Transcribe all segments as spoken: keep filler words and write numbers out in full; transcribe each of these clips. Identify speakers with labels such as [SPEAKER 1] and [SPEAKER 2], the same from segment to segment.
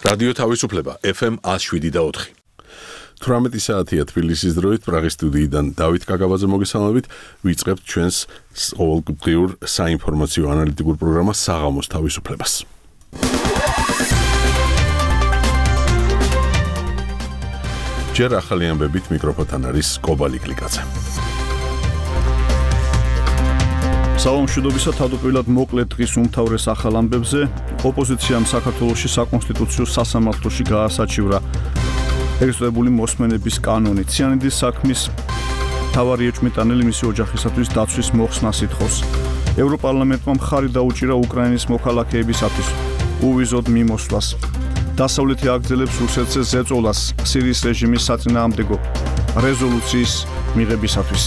[SPEAKER 1] რადიო თავისუფლება ეფ ემ one oh seven და four. თვრამეტი საათია თბილისის დროით პრაღის სტუდიიდან დავით კაკაბაძე მოგესალმებით. ვიწყებთ ჩვენს ყოველდღიურ საინფორმაციო ანალიტიკურ პროგრამას საღამოს თავისუფლებას. ჯერ ახალი ამბებით მიკროფონთან არის კობალი კლიკაძე.
[SPEAKER 2] საომშვიდობისა თავდაპირველად მოკლე დღის უმთავრეს ახალ ამბებზე. ოპოზიციამ საქართველოში საკონსტიტუციო სასამართლოში გაასაჩივრა ეგრეთ წოდებული მოსმენების კანონი. ციანიდის საქმის მთავარი ეჭვმიტანელი მისი ოჯახისათვის დაცვის მოხსნას ითხოვს. ევროპარლამენტმა მხარი დაუჭირა უკრაინის მოქალაქეებისათვის უვიზოდ მიმოსვლას. დასავლეთი აგრძელებს რუსეთზე ზეწოლას სირიის რეჟიმის საწინააღმდეგო რეზოლუციის მიღებისათვის.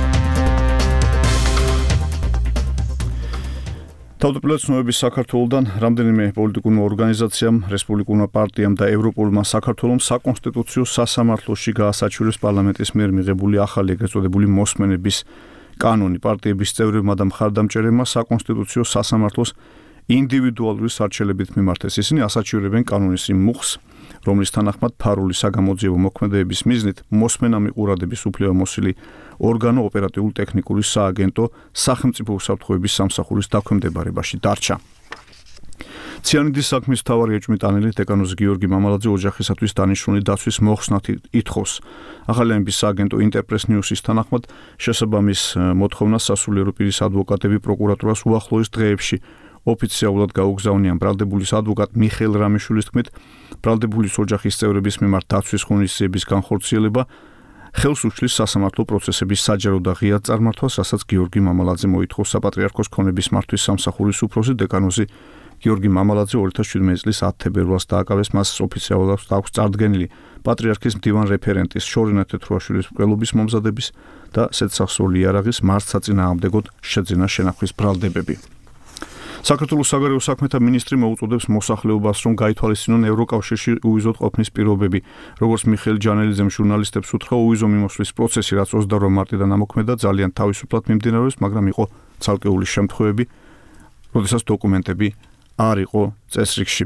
[SPEAKER 2] თავდაპირველად ცნობების საქართველოდან რამდენიმე პოლიტიკურმა ორგანიზაციამ, რესპუბლიკურმა პარტიამ და ევროპულმა საქართველომ საკონსტიტუციო სასამართლოში გაასაჩივრეს პარლამენტის მიერ მიღებული ახალი ეგრეთ წოდებული მოსმენების კანონი. პარტიების წევრებმა და მხარდამჭერებმა საკონსტიტუციო სასამართლოს ინდივიდუალური სარჩელებით მიმართეს. ისინი ასაჩივრებენ კანონის იმ მუხს, რომლის თანახმად ფარული საგამოძიებო მოქმედებების მიზნით მოსმენა მიყურადების უფლებამოსილი ორგანო ოპერატიულ ტექნიკური სააგენტო სახელმწიფო უსაფრთხოების სამსახურის დაქვემდებარებაში დარჩა. ციანიდის საქმის მთავარი ეჭვმიტანელი დეკანოზი გიორგი მამალაძე ოჯახისათვის დანიშნული დაცვის მოხსნათ ითხოვს. ახალი ამბის სააგენტო ინტერპრეს ნიუსის თანახმად შესაბამის მოთხოვნას სასულიერო პირის ადვოკატები პროკურატურას უახლოეს დღეებში ოფიციალურად გაუგზავნიან. ბრალდებულის ადვოკატ მიხეილ რამიშვილის თქმით, ბრალდებულის ოჯახის წევრების მიმართ დაცვის ღონისძიების განხორციელება ხელს უშლის სასამართლო პროცესების საჯარო და ღიად წარმართვას, რასაც გიორგი მამალაძე მოითხოვს. საპატრიარქოს ქონების მართვის სამსახურის უფროსი დეკანოზი გიორგი მამალაძე ორი ათას შვიდმეტი წლის ათი თებერვალს დააკავეს. მას ოფიციალურად აქვს წარდგენილი პატრიარქის მდივან რეფერენტის შორინა თეთრუაშვილის მკვლელობის მომზადების და სეცახსოვლის იარაღის მარცხსაწინააღმდეგოდ შეძენა შენახვის ბრალდებები. საქართველოს საგარეო საქმეთა მინისტრი მოუწოდებს მოსახლეობას, რომ გაითვალისწინონ ევროკავშირში უვიზოდ ყოფნის პირობები. როგორც მიხეილ ჯანელიძემ ჟურნალისტებს უთხრა, უვიზო მიმოსვლის პროცესი, რაც ოცდაორი მარტიდან ამოქმედა, ძალიან თავისუფლად მიმდინარეობს, მაგრამ იყო ცალკეული შემთხვევები, როდესაც დოკუმენტები არ იყო წესრიგში.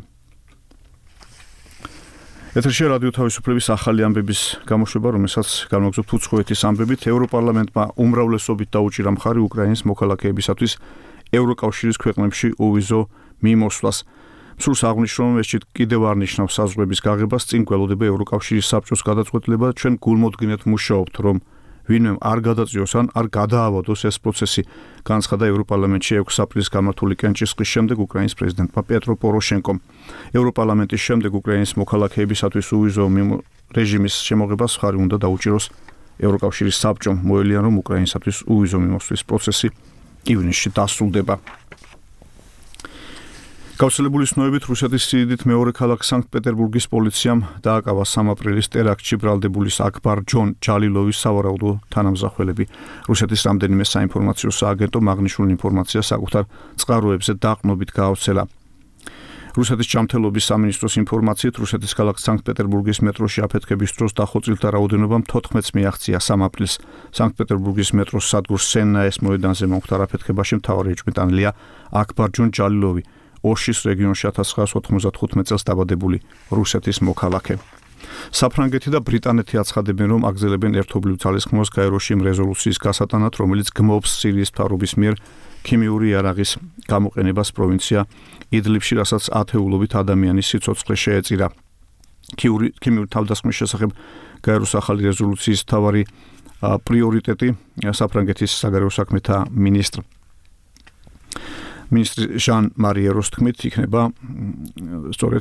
[SPEAKER 2] ეთერში რადიო თავისუფლების ახალი ამბების გამოშვება, რომელსაც განვაგრძობთ უცხოეთის ამბებით. ევროპარლამენტმა უმრავლესობით დაუჭირა მხარი უკრაინის მოქალაქეებისათვის ევროკავშირის ქვეყნებში უვიზო მიმოსვლას. სურს აღნიშნო, რომ ეს კიდევ არ ნიშნავს საზღვრების გაღებას, წინ გველოდება ევროკავშირის საბჭოს გადაწყვეტილება. ჩვენ გულმოდგინედ მუშაობთ, რომ ვინმე არ გადაწიოს ან არ გადაავადოს ეს პროცესი, განცხადა ევროპარლამენტში ექვსი აპრილის გამართული კენჭისყრის შემდეგ უკრაინის პრეზიდენტმა პეტრო პოროშენკომ. ევროპარლამენტის შემდეგ უკრაინის მოქალაქეებისათვის უვიზო რეჟიმის შემოღებას მხარი უნდა დაუჭიროს ევროკავშირის საბჭომ. მოელიან, რომ უკრაინისათვის უვიზო მიმოსვლის პროცესი ივნისში დასრულდება. გავრცელებული ცნობებით რუსეთის სიდიდით მეორე ქალაქ სანქტ-პეტერბურგის პოლიციამ დააკავა სამი აპრილის ტერაქტში ბრალდებულის აქბარ ჯონ ჯალილოვის სავარაუდო თანამსახველები. რუსეთის რამდენიმე საინფორმაციო სააგენტომ აღნიშნულ ინფორმაციას საკუთარ წყაროებზე დაყრდნობით გაავრცელა. რუსეთის ჯანმრთელობის სამინისტროს ინფორმაციით, რუსეთის ქალაქ სანქტ-პეტერბურგის მეტროში აფეთქების დროს დახოცილთა რაოდენობამ თოთხმეტს მიაღწია. სამი აპრილს სანქტ-პეტერბურგის მეტროს სადგურ სენნაეს მოედანზე მომხდარ აფეთქებაში მთავარი ეჭვმიტანელია აქბარ ჯონ ჯალილოვი, ოშის რეგიონში ათას ცხრაას ოთხმოცდახუთმეტ წელს დაბადებული რუსეთის მოქალაქე. საფრანგეთი და ბრიტანეთი აცხადებენ, რომ აგრძელებენ ერთობლივ ძალისხმევას გაეროში იმ რეზოლუციის გასატანად, რომელიც გმობს სირიის მთავრობის მიერ ქიმიური იარაღის გამოყენებას პროვინცია იდლიბში, რასაც ათეულობით ადამიანის სიცოცხლე შეეწირა. ქიმიური თავდასხმის შესახებ გაეროს ახალი რეზოლუციის მთავარი პრიორიტეტი საფრანგეთის საგარეო საქმეთა მინისტრ მინისტრი ჟან მარიეროს თქმით იქნება სწორედ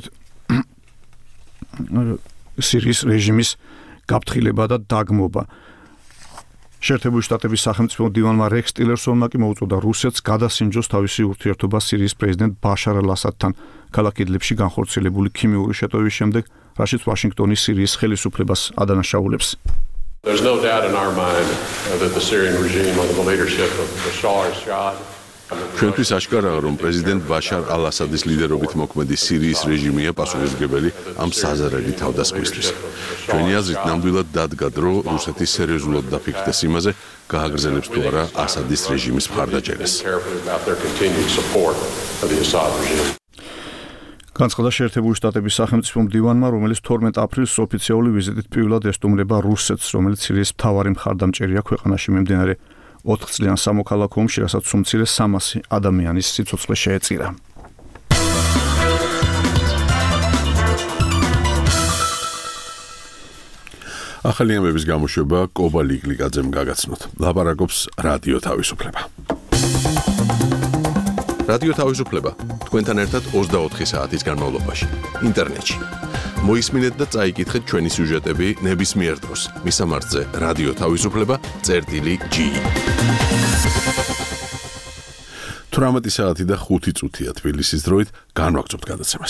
[SPEAKER 2] სირიის რეჟიმის გაფრთხილება და დაგმობა. შეერთებული შტატების სახელმწიფო მდივანმა რექს ტილერსონმა კი მოუწოდა რუსეთს გადასინჯოს თავისი ურთიერთობა სირიის პრეზიდენტ ბაშარ ალ-ასადთან ქალაქ იდლიბში განხორციელებული ქიმიური შეტევის შემდეგ, რაშიც ვაშინგტონი სირიის ხელისუფლებას ადანაშაულებს.
[SPEAKER 3] There's no doubt in our mind that the Syrian regime under the leadership of Bashar al-Assad
[SPEAKER 1] ჩვენთვის აშკარაა, რომ პრეზიდენტ ბაშარ ალ-ასადის ლიდერობით მოქმედი სირიის რეჟიმია პასუხისმგებელი ამ საზარელი თავდასხმისთვის. ჩვენი აზრით ნამდვილად დადგა დრო რუსეთის სერიოზულად დაფიქრდეს იმაზე, გააგრძელებს თუ არა ასადის რეჟიმის მხარდაჭერას.
[SPEAKER 2] განცხადა შეერთებული შტატების სახელმწიფო მდივანმა, რომელიც თორმეტ აპრილს ოფიციალური ვიზიტით პირველად ესტუმრება რუსეთს, რომელიც სირიის მთავარი მხარდამჭერია ქვეყანაში მიმდინარე ოთხწლიან სამოქალაქო ომში, რასაც უმცირე სამასი ადამიანის სიცოცხლე შეეწირა.
[SPEAKER 1] ახალი ამბების გამოშვება კობა ლიკლიკაძემ გაგაცნოთ. ლაპარაკობს რადიო თავისუფლება. რადიო თავისუფლება თქვენთან ერთად ოცდაოთხი საათის განმავლობაში ინტერნეტში. მოისმინეთ და წაიკითხეთ ჩვენი სიუჟეტები ნებისმიერ დროს. მისამართზე რადიო თავისუფლება წერტილი ჯი. თვრამეტი საათი და ხუთი წუთია თბილისის დროით განვაგრძობთ გადაცემას.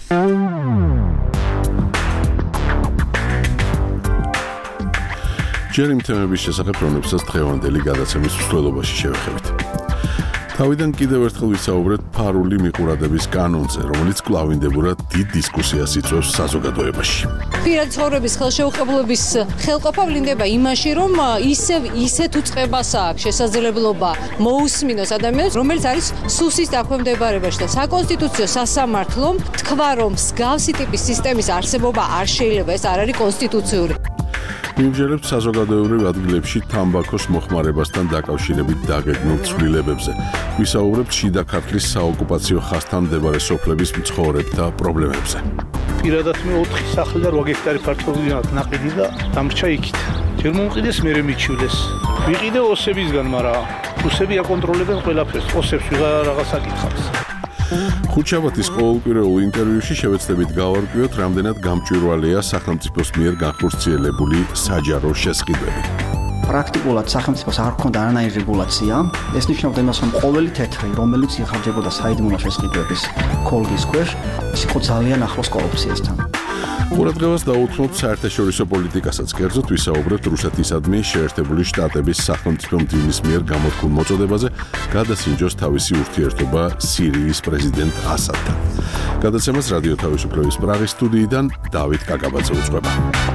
[SPEAKER 1] ჯერ იმ თემების შესახებ, რომლებსაც დღევანდელი გადაცემის მსვლელობაში შევეხებით. თავიდან კიდევ ერთხელ ვისაუბრეთ ფარული მიყურადების კანონზე, რომელიც კვლავინდებურად დიდ დისკუსიას იწვევს საზოგადოებაში.
[SPEAKER 4] პირადი ცხოვრების ხელშეუხებლობის ხელყოფა ვლინდება იმაში, რომ ისევ ისეთ უწყებას აქვს შესაძლებლობა მოусმინოს ადამიანს, რომელიც არის სუსის დაქვემდებარებაში და საკონსტიტუციო სასამართლომ თქვა, რომ მსგავსი ტიპის სისტემის არსებობა არ შეიძლება, ეს არ არის კონსტიტუციური.
[SPEAKER 1] მიმჯერებთ საზოგადოებრივ ადგილებში თამბაქოს მოხმარებასთან დაკავშირებით დაგეგმილ ცვლილებებზე. ვისაუბრებთ შიდა ქართლის საოკუპაციო ხაზთან მდებარე სოფლების მცხოვრებთა პრობლემებზე.
[SPEAKER 5] პირადად მე ოთხი სახლი და რვა გექტარი ფართობი ნაყიდი და დამრჩა იქით. ჯერ მომყიდეს, მერე მიჩივლეს. ვიყიდე ოსებისგან, მაგრამ ოსები აკონტროლებენ ყველაფერს, ოსებს ვიღარ რაღაც აკითხავს.
[SPEAKER 1] ხუთშაბათის ყოველკვირეულ ინტერვიუში შევეცდებით გავარკვიოთ, რამდენად გამჭვირვალეა სახელმწიფოს მიერ განხორციელებული საჯარო შესყიდვები.
[SPEAKER 6] პრაქტიკულად სახელმწიფოს არ ჰქონდა არანაირი რეგულაცია. ეს ნიშნავდა იმას, რომ ყოველი თეთრი, რომელიც იხარჯებოდა საიდუმლო შესყიდვების ქოლგის ქვეშ, ის იყო ძალიან ახლოს კორუფციასთან.
[SPEAKER 1] ყურადღებას დაუთმობთ საერთაშორისო პოლიტიკასაც, კერძოდ ვისაუბრებთ რუსეთისადმი შეერთებული შტატების სახელმწიფო მდივნის მიერ გამოთქმულ მოწოდებაზე გადასინჯოს თავისი ურთიერთობა სირიის პრეზიდენტ ასადთან. გადაცემას რადიო თავისუფლების პრაღის სტუდიიდან დავით კაკაბაძე უძღვება.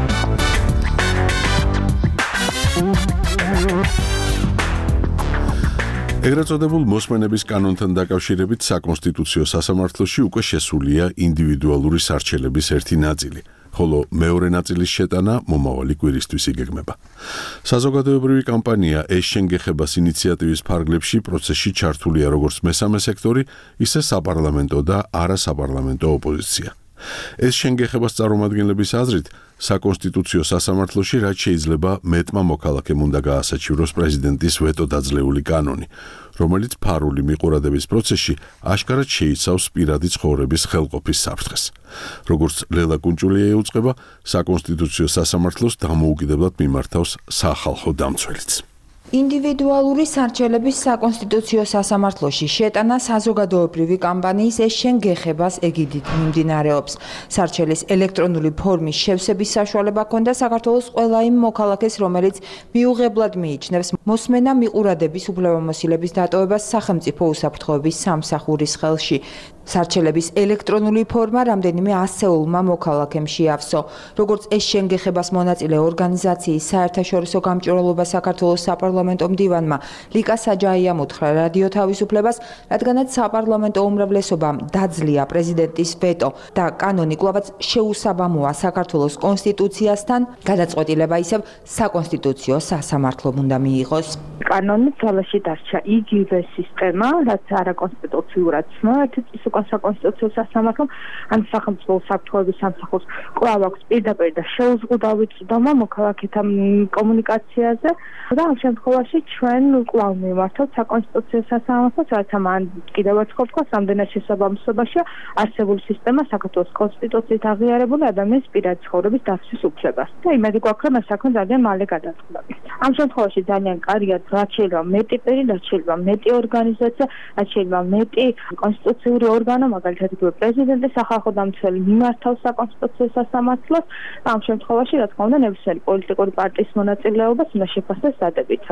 [SPEAKER 1] ეგრეთ წოდებულ მოსმენების კანონთან დაკავშირებით საკონსტიტუციო სასამართლოში უკვე შესულია ინდივიდუალური სარჩელების ერთი ნაწილი, ხოლო მეორე ნაწილის შეტანა მომავალი კვირისთვის იგეგმება. საზოგადოებრივი კამპანია ეს შენგეხებას ინიციატივის ფარგლებში პროცესში ჩართულია როგორც მესამე სექტორი, ისე საპარლამენტო და არასაპარლამენტო ოპოზიცია. ეს შენგეხებას წარმომადგენლების აზრით, საკონსტიტუციო სასამართლოში რაც შეიძლება მეტმა მოქალაქემ უნდა გაასაჩივროს პრეზიდენტის ვეტო დაძლეული კანონი, რომელიც ფარული მიყურადების პროცესში აშკარად შეიცავს პირადი ცხოვრების ხელყოფის საფრთხეს. როგორც ლელა კუნჭულია ეუწყება, საკონსტიტუციო სასამართლოს დამოუკიდებლად მიმართავს სახალხო დამცველიც.
[SPEAKER 7] ინდივიდუალური სარჩელების საკონსტიტუციო სასამართლოში შეტანა საზოგადოებრივი კამპანიის ეს შენგეხებას ეგიდით მიმდინარეობს. სარჩელის ელექტრონული ფორმის შევსების საშუალება ჰქონდა საქართველოს ყველა იმ მოქალაქეს, რომელიც მიუღებლად მიიჩნევს მოსმენა მიყურადების უფლებამოსილების დატოვებას სახელმწიფო უსაფრთხოების სამსახურის ხელში. სარჩელების ელექტრონული ფორმა რამდენიმე ასეულმა მოქალაქემ შეავსო. როგორც ეს შენგეხებას მონაწილე ორგანიზაციის საერთაშორისო გამჭვირვალობა საქართველოს საპარლამენტო მდივანმა ლიკა საჯაიამ უთხრა რადიო თავისუფლებას, რადგანაც საპარლამენტო უმრავლესობამ დაძლია პრეზიდენტის ვეტო და კანონი კვლავაც შეუსაბამოა საქართველოს კონსტიტუციასთან, გადაწყვეტილება ისევ საკონსტიტუციო სასამართლომ უნდა მიიღოს.
[SPEAKER 8] კანონი ძალაში დარჩა იგივე სისტემა, რაც არაკონსტიტუციურად ცნო, ერთის უკან საკონსტიტუციო სასამართლომ ან სახელმწიფო უსაფრთხოების სამსახურს კვლავ აქვს პირდაპირ და შეუზღუდავი წვდომა მოქალაქეთა კომუნიკაციაზე და ამ შემთხვევაში ჩვენ კვლავ მივმართავთ საკონსტიტუციო სასამართლოს, რაც ამან კიდევ ერთხელ ვთქვათ, რამდენად შესაბამისობაში არსებული სისტემა საქართველოს კონსტიტუციით აღიარებული ადამიანის პირადი ცხოვრების დაცვის უფლებას. და იმედი გვაქვს, რომ ეს საქმე ძალიან მალე გადაწყდება. ამ შემთხვევაში ძალიან კარგია, რაც შეიძლება მეტი პირი, რაც შეიძლება მეტი ორგანიზაცია, რაც შეიძლება მეტი კონსტიტუციური ორგანო, მაგალითად იგივე პრეზიდენტი, სახალხო დამცველი მიმართავს საკონსტიტუციო სასამართლოს. ამ შემთხვევაში, რა თქმა უნდა, ნებისმიერი პოლიტიკური პარტიის მონაწილეობას უნდა შეფასდეს დადებითად.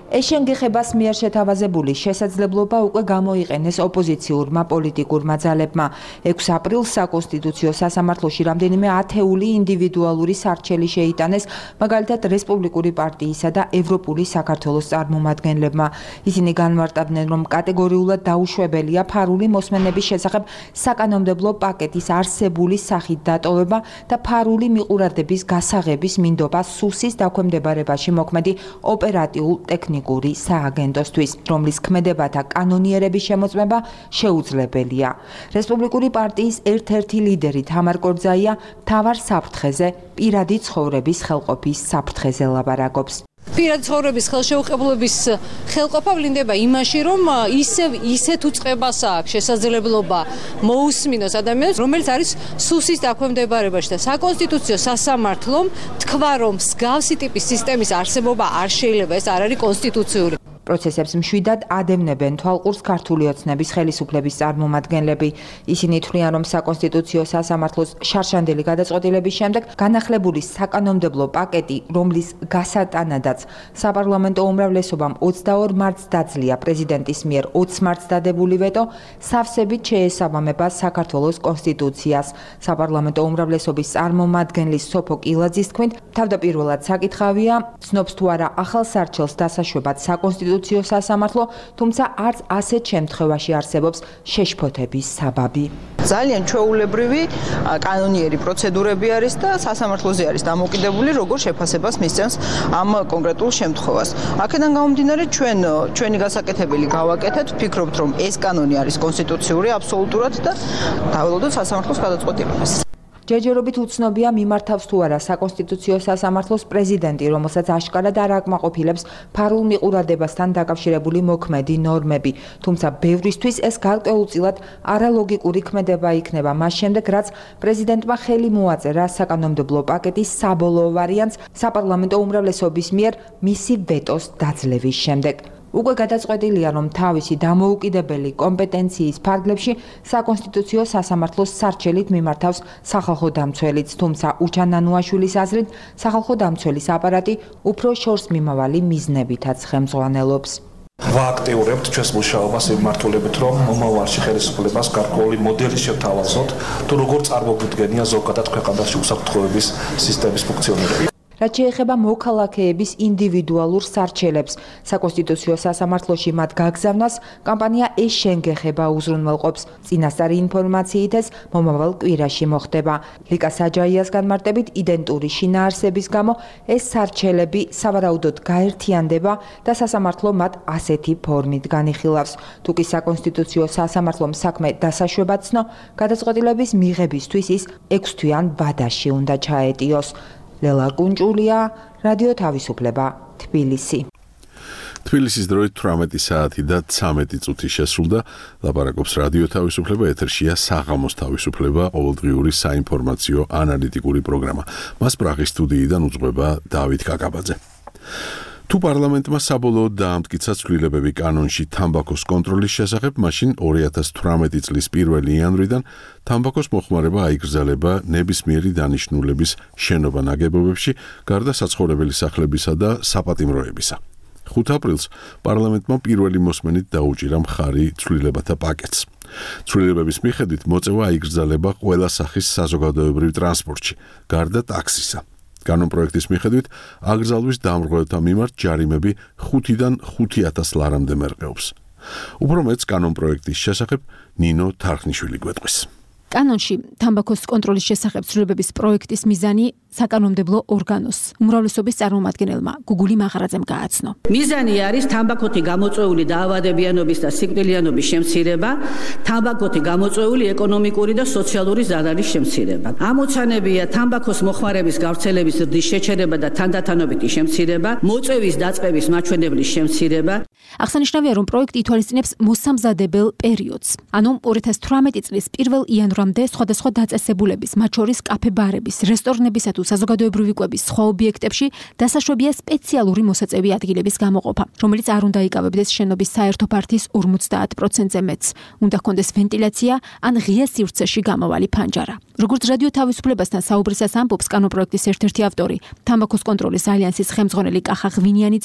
[SPEAKER 7] ეს შენგეხებას მიერ შეთავაზებული შესაძლებლობა უკვე გამოიყენეს ოპოზიციურმა პოლიტიკურმა ძალებმა. ექვსი აპრილს საკონსტიტუციო სასამართლოში რამდენიმე ათეული ინდივიდუალური სარჩელი შეიტანეს, მაგალითად რესპუბლიკური პარტიისა და ევროპული საქართველოს წარმომადგენლებმა. ისინი განმარტავდნენ, რომ კატეგორიულად დაუშვებელია ფარული მოსმენების შესახებ საკანონმდებლო პაკეტის არსებული სახით დატოვება და ფარული მიყურადების გასაღების მინდობა სუსის დაქვემდებარებაში მოქმედი ოპერატიულ ტექნიკური სააგენტოსთვის, რომლის ქმედებათა კანონიერების შემოწმება შეუძლებელია. რესპუბლიკური პარტიის ერთ-ერთი ლიდერი თამარ კორძაია მთავარ საფრთხეზე, პირადი ცხოვრების ხელყოფის საფრთხეზე ლაბარაკობს.
[SPEAKER 4] პირადი ცხოვრების ხელშეუხებლობის ხელყოფა ვლინდება იმაში, რომ ისევ ისეთ უწყებას აქვს შესაძლებლობა მოусმინოს ადამიანს, რომელიც არის სუსის დაქვემდებარებაში და საკონსტიტუციო სასამართლომ თქვა, რომ მსგავსი ტიპის სისტემის არსებობა არ შეიძლება, ეს არ არის კონსტიტუციური.
[SPEAKER 7] პროცესებს მშვიდად ადევნებენ თვალყურს ქართული ოცნების ხელისუფლების წარმომადგენლები. ისინი თვლიან, რომ საკონსტიტუციო სასამართლოს შარშანდელი გადაწყვეტილების შემდეგ განახლებული საკანონმდებლო პაკეტი, რომლის გასატანადაც საპარლამენტო უმრავლესობამ ოცდაორ მარტს დაძლია პრეზიდენტის მიერ ოცი მარტს დადებული ვეტო, სავსებით შეესაბამება საქართველოს კონსტიტუციას. საპარლამენტო უმრავლესობის წარმომადგენლის სოფო კილაძის თქმით, თავდაპირველად საკითხავია, ცნობს თუ არა ახალ სარჩელს დასაშვებად საკონსტიტუციო სასამართლო, თუმცა არც ასეთ შემთხვევაში არსებობს შეშფოთების საბაბი.
[SPEAKER 9] ძალიან ჩვეულებრივი კანონიერი პროცედურები არის და სასამართლოზე არის დამოკიდებული, როგორ შეფასებას მისცემს ამ კონკრეტულ შემთხვევას. აქედან გამომდინარე, ჩვენ ჩვენი გასაკეთებელი გავაკეთეთ, ვფიქრობთ, რომ ეს კანონი არის კონსტიტუციური აბსოლუტურად და დაველოდოთ სასამართლოს გადაწყვეტილებას.
[SPEAKER 7] ჯერჯერობით უცნობია მიმართავს თუ არა საკონსტიტუციო სასამართლოს პრეზიდენტი, რომელსაც აშკარად არ აკმაყოფილებს ფარულ მიყურადებასთან დაკავშირებული მოქმედი ნორმები. თუმცა ბევრისთვის ეს გარკვეულწილად არალოგიკური ქმედება იქნება მას შემდეგ, რაც პრეზიდენტმა ხელი მოაწერა საკანონმდებლო პაკეტის საბოლოო ვარიანტს საპარლამენტო უმრავლესობის მიერ მისი ვეტოს დაძლევის შემდეგ. უკვე გადაწყვეტილია, რომ თავისი დამოუკიდებელი კომპეტენციის ფარგლებში საკონსტიტუციო სასამართლოს სარჩელით მიმართავს სახალხო დამცველიც, თუმცა უჩანანუაშვილის აზრით, სახალხო დამცველის აპარატი უფრო შორსმიმავალი მიზნებითაც ხელმძღვანელობს.
[SPEAKER 10] ვააქტიურებთ ჩვენს მუშაობას იმ მართულებით, რომ მომავალში ხელისუფლებას გარკვეული მოდელი შევთავაზოთ, თუ როგორ წარმოგვიდგენია ზოგადად ქვეყანაში უსაფრთხოების სისტემის ფუნქციონირება.
[SPEAKER 7] რაც შეეხება მოქალაქეების ინდივიდუალურ სარჩელებს, საკონსტიტუციო სასამართლოში მათ გაგზავნას კამპანია ეს შენგეხება უზრუნველყოფს. წინასწარი ინფორმაციით ეს მომავალ კვირაში მოხდება. ლიკა საჯაიას განმარტებით, იდენტური შინაარსების გამო ეს სარჩელები სავარაუდოდ გაერთიანდება და სასამართლო მათ ასეთი ფორმით განიხილავს. თუკი საკონსტიტუციო სასამართლომ საქმე დასაშვებად ცნო, გადაწყვეტილების მიღებისთვის ის ექვსთვიან ვადაში უნდა ჩაეტიოს. ლელა კუნჭულია, რადიო თავისუფლება, თბილისი.
[SPEAKER 1] თბილისის დროით თვრამეტი საათი და ცამეტი წუთი შესრულდა. ლაპარაკობს რადიო თავისუფლება, ეთერშია საღამოს თავისუფლება, ყოველდღიური საინფორმაციო ანალიტიკური პროგრამა. მას პრაღის სტუდიიდან უძღვება დავით კაკაბაძე. თუ პარლამენტმა საბოლოოდ დაამტკიცა ცვლილებები კანონში თამბაქოს კონტროლის შესახებ, მაშინ ორი ათას თვრამეტი წლის პირველი იანვრიდან თამბაქოს მოხმარება აიგრძელება ნებისმიერი დანიშნულების შენობა ნაგებობებში, გარდა საცხოვრებელი სახლებისა და საპატიმროებისა. ხუთი აპრილს პარლამენტმა პირველი მოსმენით დაუჭირა მხარი ცვლილებათა პაკეტს. ცვლილებების მიხედვით მოწევა აიგრძელება ყველა სახის საზოგადოებრივ ტრანსპორტში, გარდა ტაქსისა. კანონპროექტის მიხედვით აკრძალვის დამრღვევთა მიმართ ჯარიმები ხუთიდან ხუთი ათას ლარამდე მერყეობს. უფრო მეც კანონპროექტის შესახებ ნინო თარხნიშვილი გვეტყვის.
[SPEAKER 11] კანონში თამბაქოს კონტროლის შესახებ ცვლილებების პროექტის მიზანი საკანონმდებლო ორგანოს უმრავლესობის წარმომადგენელმა გუგული მაღარაძემ გააცნო.
[SPEAKER 12] მიზანი არის თამბაქოთი გამოწვეული დაავადებიანობის და სიკვდილიანობის შემცირება, თამბაქოთი გამოწვეული ეკონომიკური და სოციალური ზარალის შემცირება. ამოცანებია თამბაქოს მოხმარების გავრცელების ზრდის შეჩერება და თანდათანობითი შემცირება, მოწვევის დაწყების მაჩვენებლის შემცირება.
[SPEAKER 11] აღსანიშნავია, რომ პროექტი ითვალისწინებს მოსამზადებელ პერიოდს, ანუ ორი ათას თვრამეტი წლის პირველ იანვრამდე სხვადასხვა დაწესებულების, მათ შორის კაფე-ბარების, რესტორნებისა თუ საზოგადოებრივი კვების სხვა ობიექტებში დასაშვებია სპეციალური მოსაწევი ადგილების გამოყოფა, რომელიც არ უნდა იკავებდეს შენობის საერთო ფართის ორმოცდაათ პროცენტზე მეტს. უნდა ჰქონდეს ვენტილაცია ან ღია სივრცეში გამავალი ფანჯარა. როგორც რადიო თავისუფლებასთან საუბრისას ამბობს კანონპროექტის ერთ-ერთი ავტორი, თამბაქოს კონტროლის ალიანსის ხელმძღვანელი კახა ღვინიანიძე,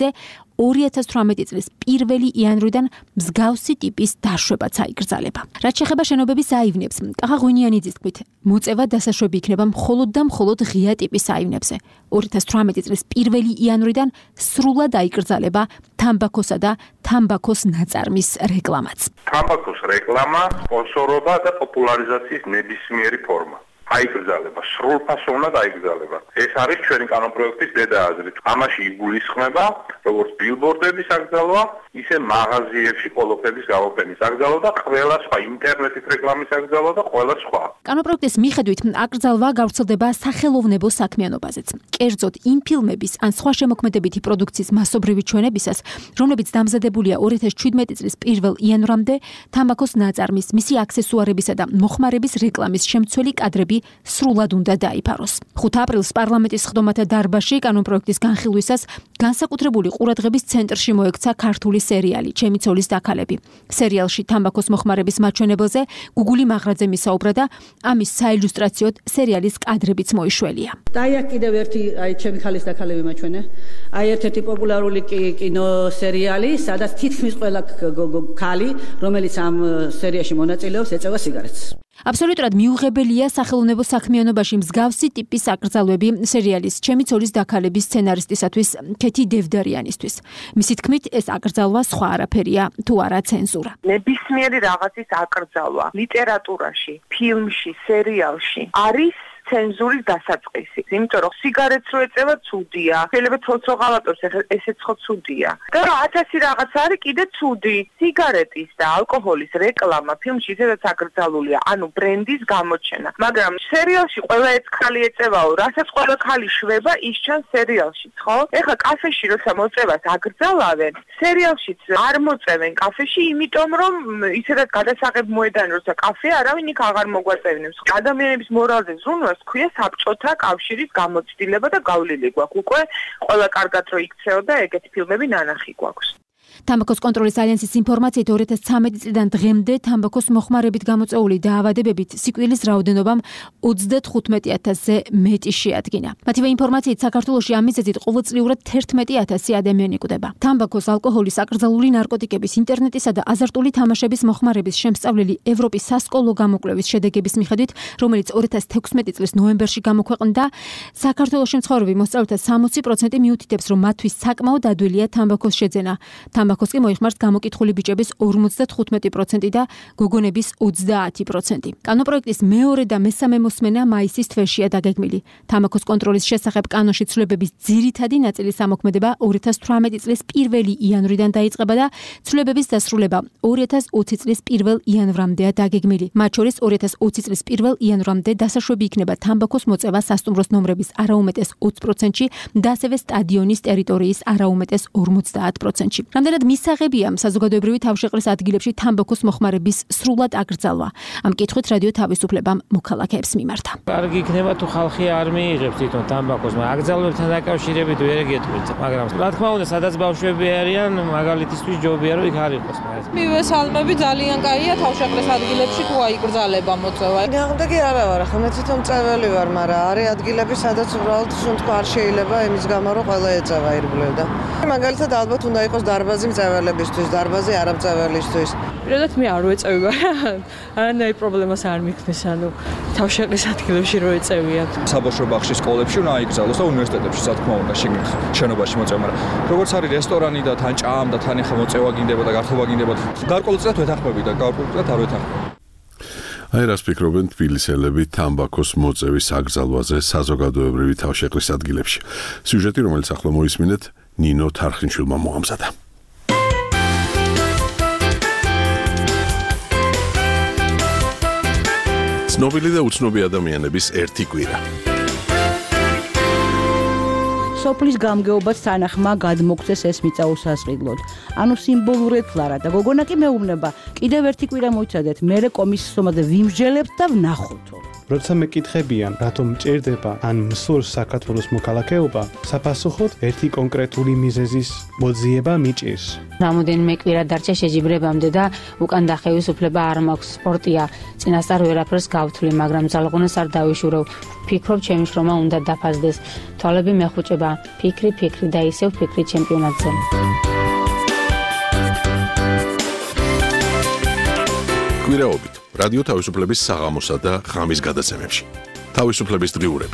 [SPEAKER 11] ორი ათას თვრამეტი წლის პირველი იანვრიდან მსგავსი ტიპის დაშვებაც აიგრძალება. რაც შეეხება შენობების აივნებს, კახა ღვინიანიძის თქმით, მოწევა დასაშვები იქნება მხოლოდ და მხოლოდ ღია ტიპის აივნებზე. ორი ათას თვრამეტი წლის პირველი იანვრიდან სრულად აიგრძალება თამბაქოსა და თამბაქოს ნაწარმის რეკლამაც.
[SPEAKER 13] თამბაქოს რეკლამა, სპონსორობა და პოპულარიზაციის ნებისმიერი ფორმა. აიგრძალება, სრულფასოვნად აიგრძალება. ეს არის ჩვენი კანონპროექტის დედა აზრი. ამაში იგულისხმება, როგორც ბილბორდების აკრძალვა, ისე მაღაზიებში პოლოფების გამოფენის აკრძალვა და ყველა სხვა ინტერნეტის რეკლამის აკრძალვა და ყველა სხვა.
[SPEAKER 11] კანონპროექტის მიხედვით აკრძალვა გავრცელდება სახელოვნებო საქმიანობაზეც. კერძოდ იმ ფილმების ან სხვა შემოქმედებითი პროდუქციის მასობრივი ჩვენებისას, რომლებიც დამზადებულია ორი ათას ჩვიდმეტი წლის პირველ იანვრამდე, თამბაქოს ნაწარმის, მისი აქსესუარებისა და მოხმარების რეკლამის შემცველი კადრები სრულად უნდა დაიფაროს. ხუთ აპრილს პარლამენტის სხდომათა დარბაზში კანონპროექტის განხილვისას განსაკუთრებული ყურადღების ცენტრში მოექცა ქართული სერიალი ჩემი ცოლის დაქალები. სერიალში თამბაქოს მოხმარების მაჩვენებელზე გუგული მაღრაძე მისაუბრა და ამის საილუსტრაციოდ სერიალის კადრებიც მოიშველია.
[SPEAKER 12] და აი აქ კიდევ ერთი აი ჩემი ხალის დაქალები მაჩვენე. აი ერთ-ერთი პოპულარული კინო სერიალი, სადაც თითქმის ყველა ქალი, რომელიც ამ სერიაში მონაწილეობს, ეწევა სიგარეტს.
[SPEAKER 11] აბსოლუტურად მიუღებელია სახელოვნებო საქმიანობაში მსგავსი ტიპის აკრძალვები სერიალის ჩემი ცოლის დაქალების სცენარისტისათვის ქეთი დევდარიანისთვის. მისი თქმით, ეს აკრძალვა სხვა არაფერია, თუ არა ცენზურა.
[SPEAKER 14] ნებისმიერი რაღაცის აკრძალვა ლიტერატურაში, ფილმში, სერიალში არის ცენზურის დასაწყისი. იმიტომ რომ სიგარეტს რო ეწევა ცუდია, შეიძლება თოls რო ღალატობს, ესეც ხო ცუდია. და ათასი რაღაც არის კიდე ცუდი. სიგარეტის და ალკოჰოლის რეკლამა ფილმში ისედაც აკრძალულია, ანუ ბრენდის გამოჩენა. მაგრამ სერიალში ყველა ეს ხალი ეწევაო, რასაც ყველა ხალი შვება, ის ჩანს სერიალშიც, ხო? ეხლა კაფეში როცა მოწევას აკრძალავენ, სერიალშიც არ მოწევენ კაფეში, იმიტომ რომ ისედაც გადასაღებ მოედანი როცა კაფეა, არავინ იქ აღარ მოგვაწევნებს. ადამიანების მორალზე ზრუნვას ქვია საბჭოთა კავშირის გამოცდილება და გავლილი გვაქვს. უკვე ყველა კარგად რო იქცეო და ეგეთი ფილმები ნანახი გვაქვს.
[SPEAKER 11] თამბაქოს კონტროლის ალიანსის ინფორმაციით ორი ათას ცხრამეტი წლიდან დღემდე თამბაქოს მოხმარებით გამოწვეული დაავადებებით სიკვდილის რაოდენობა ოცდათხუთმეტი ათასზე მეტი შეადგინა. მათივე ინფორმაციით საქართველოში ამ მიზეზით ყოველწლიურად თერთმეტი ათასი ადამიანი კვდება. თამბაქოს, ალკოჰოლის, აკრძალული ნარკოტიკების, ინტერნეტისა და აზარტული თამაშების მოხმარების შემსწავლელი ევროპის სასკოლო გამოკვლევის შედეგების მიხედვით, რომელიც ორი ათას თექვსმეტი წლის ნოემბერში გამოქვეყნდა, საქართველოში მცხოვრები მოსწავლეთა სამოცი პროცენტი მიუთითებს, რომ მათთვის საკმაოდ ადვილია თამბაქოს შეძენა. თამბაქოს კი მოიხმართ გამოკითხული ბიჭების ორმოცდათხუთმეტი პროცენტი და გოგონების ოცდაათი პროცენტი. კანონპროექტის მეორე და მესამე მოსმენა მაისის თვეშია დაგეგმილი. თამბაქოს კონტროლის შესახებ კანონში ცვლილებების ძირითადი ნაწილის ამოქმედება ორი ათას თვრამეტი წლის პირველი იანვრიდან დაიწყება და ცვლილებების დასრულება ორი ათას ოცი წლის პირველ იანვრამდეა დაგეგმილი. მათ შორის ორი ათას ოცი წლის პირველ იანვრამდე დასაშვები იქნება თამბაქოს მოწევა სასტუმროს ნომრების არაუმეტეს ოცი პროცენტში და ასევე სტადიონის ტერიტორიის არაუმეტეს ორმოცდაათ პროცენტში. რამდენად მისაღებია საზოგადოებრივი თავშეყრის ადგილებში თამბაქოს მოხმარების სრულად აკრძალვა. ამ კითხვით რადიო თავისუფლებამ მოქალაქეებს მიმართა.
[SPEAKER 15] კარგი იქნება თუ ხალხი არ მიიღებს თვითონ თამბაქოს, მაგრამ აკრძალვებთან დაკავშირებით ვერ გეტყვით. მაგრამ რა თქმა უნდა, სადაც ბავშვები არიან, მაგალითისთვის ჯობია რომ იქ არ იყოს.
[SPEAKER 16] მივესალმები, ძალიან კაია თავშეყრის ადგილებში თუ აიკრძალება მოწევა.
[SPEAKER 17] ნამდვილი არა ვარ, ახლა მე თვითონ წეველი ვარ, მაგრამ არის ადგილები, სადაც უბრალოდ სუნთქვა არ შეიძლება იმის გამო, რომ ყველა ეწევა ირგვლივ და მაგალითად ალბათ უნდა იყოს დარბაზი მწეველებისთვის, დარბაზი არამწეველისთვის.
[SPEAKER 16] პირადად მე არ ვეწევი, მაგრამ არანაირ პრობლემას არ მიქმნის, ანუ თავშეყრის ადგილებში რო ეწევიან.
[SPEAKER 18] საბავშვო ბაღში, სკოლებში უნდა აიკრძალოს და უნივერსიტეტებში, რა თქმა უნდა, შიგნით შენობაში მოწევა, მაგრამ როგორც არის რესტორანი და თან ჭამ და თან ეხა მოწევა გინდება და გართობა გინდება, გარკვეულწილად ვეთანხმები და გარკვეულწილად არ ვეთანხმები.
[SPEAKER 1] აი რას ფიქრობენ თბილისელები თამბაქოს მოწევის აკრძალვაზე საზოგადოებრივი თავშეყრის ადგილებში. სიუჟეტი, რომელიც ახლა მოისმინეთ, ნინო თარხნიშვილმა მოამზადა. ცნობილი და უცნობი ადამიანების ერთი კვირა.
[SPEAKER 19] სოფლის გამგეობაც თანახმა გადმოგცეს ეს მიწა უსასყიდლოდ. ანუ სიმბოლურად ფლარა და გოგონა კი მეუბნება, კიდევ ერთი კვირა მოიცადეთ, მერე კომისიის ომაზე ვიმსჯელებთ და ვნახოთო.
[SPEAKER 20] როცა მეკითხებიან, რატომ მჭირდება ან მსურს საქართველოს მოქალაქეობა, საპასუხოდ ერთი კონკრეტული მიზეზის მოძიება მიჭირს.
[SPEAKER 21] რამოდენიმე კვირა დარჩა შეჯიბრებამდე და უკან დახევის უფლება არ მაქვს. სპორტია, წინასწარ ვერაფერს გავთვლი, მაგრამ ძალღონას არ დავიშურევ. ფიქრობ, ჩემი შრომა უნდა დაფასდეს. თვალები მეხუჭება, ფიქრი, ფიქრი და ისევ ფიქრი ჩემპიონატზე.
[SPEAKER 1] კვირაობით რადიო თავისუფლების საღამოსა და ღამის გადაცემებში. თავისუფლების დღიურები.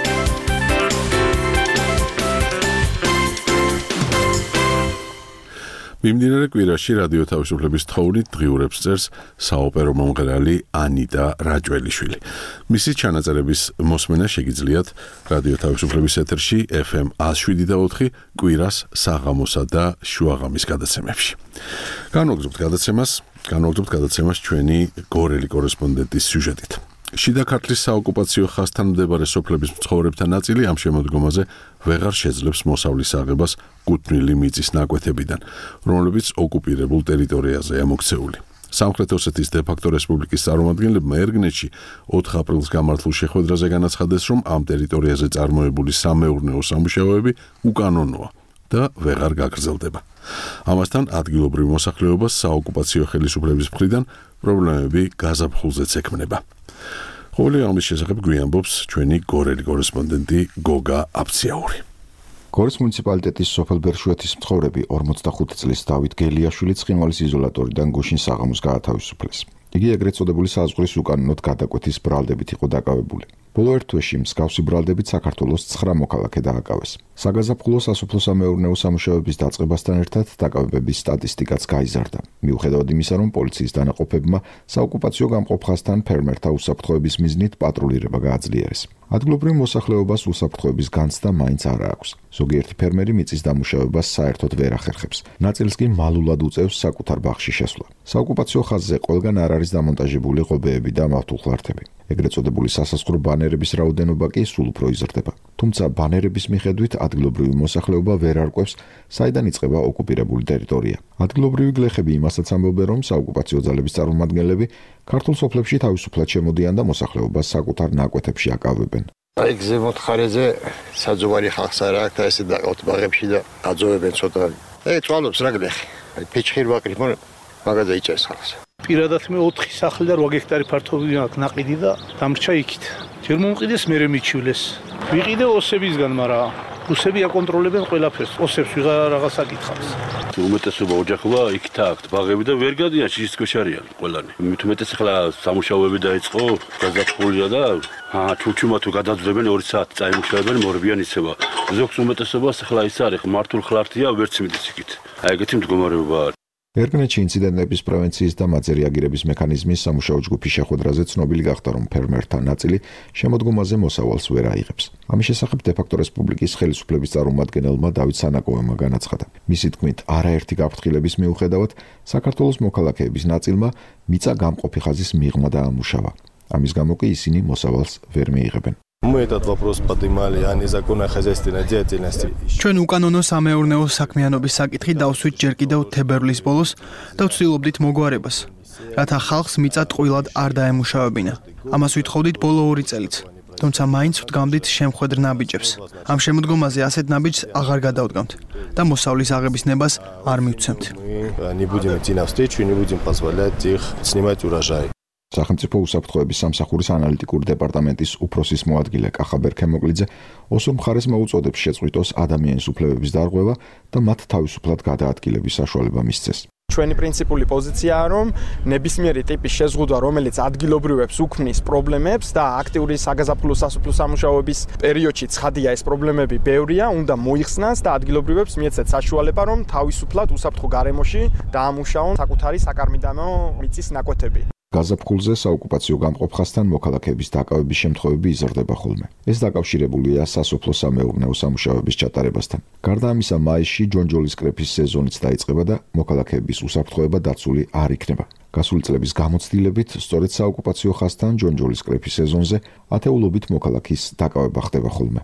[SPEAKER 1] მიმდინარე კვირაში რადიო თავისუფლების თხოვნით დღიურებს წერს საოპერო მომღერალი ანიტა რაჭველიშვილი. მისი ჩანაწერების მოსმენა შეგიძლიათ რადიო თავისუფლების ეთერში ეფ ემ one oh seven point four კვირას საღამოსა და შუაღამის გადაცემებში. განვაგრძობთ გადაცემას, განვაგრძობთ გადაცემას ჩვენი გორელი კორესპონდენტის სიუჟეტით. შიდა ქართლის საოკუპაციო ხაზთან მდებარე სოფლების მცხოვრებთა ნაწილი ამ შემოდგომაზე ვეღარ შეძლებს მოსავლის აღებას კუთვნილი მიწის ნაკვეთებიდან, რომლებიც ოკუპირებულ ტერიტორიაზეა მოქცეული. სამხრეთ ოსეთის დე-ფაქტო რესპუბლიკის წარმომადგენლებმა ერგნეთში ოთხ აპრილს გამართულ შეხვედრაზე განაცხადეს, რომ ამ ტერიტორიაზე წარმოებული სამეურნეო სამუშაოები უკანონოა და ვეღარ გაგრძელდება. ამასთან ადგილობრივ მოსახლეობას საოკუპაციო ხელისუფლების მხრიდან პრობლემები გაზაფხულზეც ექმნება. ყოველი ამის შესახებ გვიამბობს ჩვენი გორელი კორესპონდენტი გოგა აფციაური.
[SPEAKER 22] გორის მუნიციპალიტეტის სოფელ ბერშუეთის მცხოვრები ორმოცდახუთი წლის დავით გელიაშვილი ცხინვალის იზოლატორიდან გუშინ საღამოს გაათავისუფლეს. იგი ეგრეთ წოდებული საზღვრის უკანონოდ გადაკვეთის ბრალდებით იყო დაკავებული. ბოლო ერთ თვეში მსგავსი ბრალდებით საქართველოს ცხრა მოქალაქე დააკავეს. საგაზაფხულო სასოფლო-სამეურნეო სამუშაოების დაწყებასთან ერთად დაკავებების სტატისტიკაც გაიზარდა. მიუხედავად იმისა, რომ პოლიციის დანაყოფებმა საოკუპაციო გამყოფ ხაზთან ფერმერთა უსაფრთხოების მიზნით პატრულირება გააძლიერეს. ადგილობრივ მოსახლეობას უსაფრთხოების განცდა მაინც არ აქვს. ზოგიერთი ფერმერი მიწის დამუშავებას საერთოდ ვერ ახერხებს. ნაწილს კი მალულად უწევს საკუთარ ბაღში შესვლა. საოკუპაციო ხაზზე ყველგან არ არის დამონტაჟებული ღობეები და მავთულხლართები. ეგრეთ წოდებული სასაზღვრო ბანერების რაოდენობა კი სულ უფრო იზრდება. თუმცა ბანერების მიხედვით ადგილობრივი მოსახლეობა ვერ არკვევს, საიდან იწყება ოკუპირებული ტერიტორია. ადგილობრივი გლეხები იმასაც ამბობენ, რომ საოკუპაციო ძალების წარმომადგენლები ქართულ სოფლებში თავისუფლად შემოდიან და მოსახლეობას საკუთარ ნაკვეთებში აკავებენ.
[SPEAKER 23] აი გზემოთ ხარეზე საძოვარი ხალხს არ აქვს და ესე დაყავთ ბაღებში და აძოვებენ ცოტა. აი წვალობს რა გლეხი. აი ფიჩხիր ვაკრიფ მო მაგაზე იჭერს ხალხს.
[SPEAKER 5] პირადად მე ოთხი სახლი და რვა გექტარი ფართობი აქვს ნაყიდი და დამრჩა იქით. ჯერ მომყიდეს მერე მიჩივლეს. ვიყიდე ოსებისგან, მაგრამ ოსები აკონტროლებენ ყველაფერს. ოსებს ვიღარ რაღაცა კითხავს.
[SPEAKER 24] უმეტესობა ოჯახობა იქით აქვს ბაღები და ვერ გადიან შიშის ქვეშ არიან ყველანი. მით უმეტეს ახლა სამუშაოები დაიწყო, გაზაფხულია და აა ჩუჩუმა თუ გადაძლებენ ორი საათი წაიმუშავებენ, მორბიან იცება. ზოგს უმეტესობას ახლა ის არის, მართულ ხლართია, ვერც მიდის იქით. აი ეგეთი მდგომარეობა არის.
[SPEAKER 22] ერგნეთში ინციდენტების პრევენციის და მათზე რეაგირების მექანიზმის სამუშაო ჯგუფის შეხვედრაზე ცნობილი გახდა, რომ ფერმერთა ნაწილი შემოდგომაზე მოსავალს ვერ აიღებს. ამის შესახებ დე-ფაქტო რესპუბლიკის ხელისუფლების წარმომადგენელმა დავით სანაკოვმა განაცხადა. მისი თქმით, არაერთი გაფრთხილების მიუხედავად, საქართველოს მოქალაქეების ნაწილმა მიწა გამყოფი ხაზის მიღმა დაამუშავა. ამის გამო კი ისინი მოსავალს ვერ მიიღებენ.
[SPEAKER 25] Мы этот вопрос поднимали, а незаконная хозяйственная деятельность.
[SPEAKER 26] ჩვენ უკანონო სამეურნეო საქმიანობის საკითხი დავსვით ჯერ კიდევ თებერვლის ბოლოს და ვცდილობდით მოგვარებას, რათა ხალხს მიწა ტყუილად არ დაემუშავებინა. ამას ვითხოვდით ბოლო ორი წელიც. თუმცა მაინც ვდგამდით შემხვედრ ნაბიჯებს. ამ შემოდგომაზე ასეთ ნაბიჯს აღარ გადავდგამთ და მოსავლის აღების ნებას არ მივცემთ.
[SPEAKER 25] Не будем идти навстречу, не будем позволять их снимать урожай.
[SPEAKER 22] სახელმწიფო უსაფრთხოების სამსახურის ანალიტიკური დეპარტამენტის უფროსის მოადგილე კახაბერ ქემოკლიძე ოსურ მხარეს მოუწოდებს შეწყვიტოს ადამიანის უფლებების დარღვევა და მათ თავისუფლად გადაადგილების საშუალება მისცეს.
[SPEAKER 27] ჩვენი პრინციპული პოზიციაა, რომ ნებისმიერი ტიპის შეზღუდვა, რომელიც ადგილობრივებს უქმნის პრობლემებს და აქტიური საგაზაფხულო სასოფლო სამუშაოების პერიოდში ცხადია ეს პრობლემები ბევრია, უნდა მოიხსნას და ადგილობრივებს მიეცეთ საშუალება, რომ თავისუფლად უსაფრთხო გარემოში დაამუშაონ საკუთარი საკარმიდამო მიწის ნაკვეთები.
[SPEAKER 22] გაზაფხულზე საოკუპაციო გამყოფ ხაზთან მოქალაქეების დაკავების შემთხვევები იზრდება ხოლმე. ეს დაკავშირებულია სასოფლო-სამეურნეო სამუშაოების ჩატარებასთან. გარდა ამისა, მაისში ჯონჯოლის კრეფის სეზონიც დაიწყება და მოქალაქეების უსაფრთხოება დაცული არ იქნება. გასული წლების გამოცდილებით, სწორედ საოკუპაციო ხაზთან ჯონჯოლის კრეფის სეზონზე ათეულობით მოქალაქის დაკავება ხდება ხოლმე.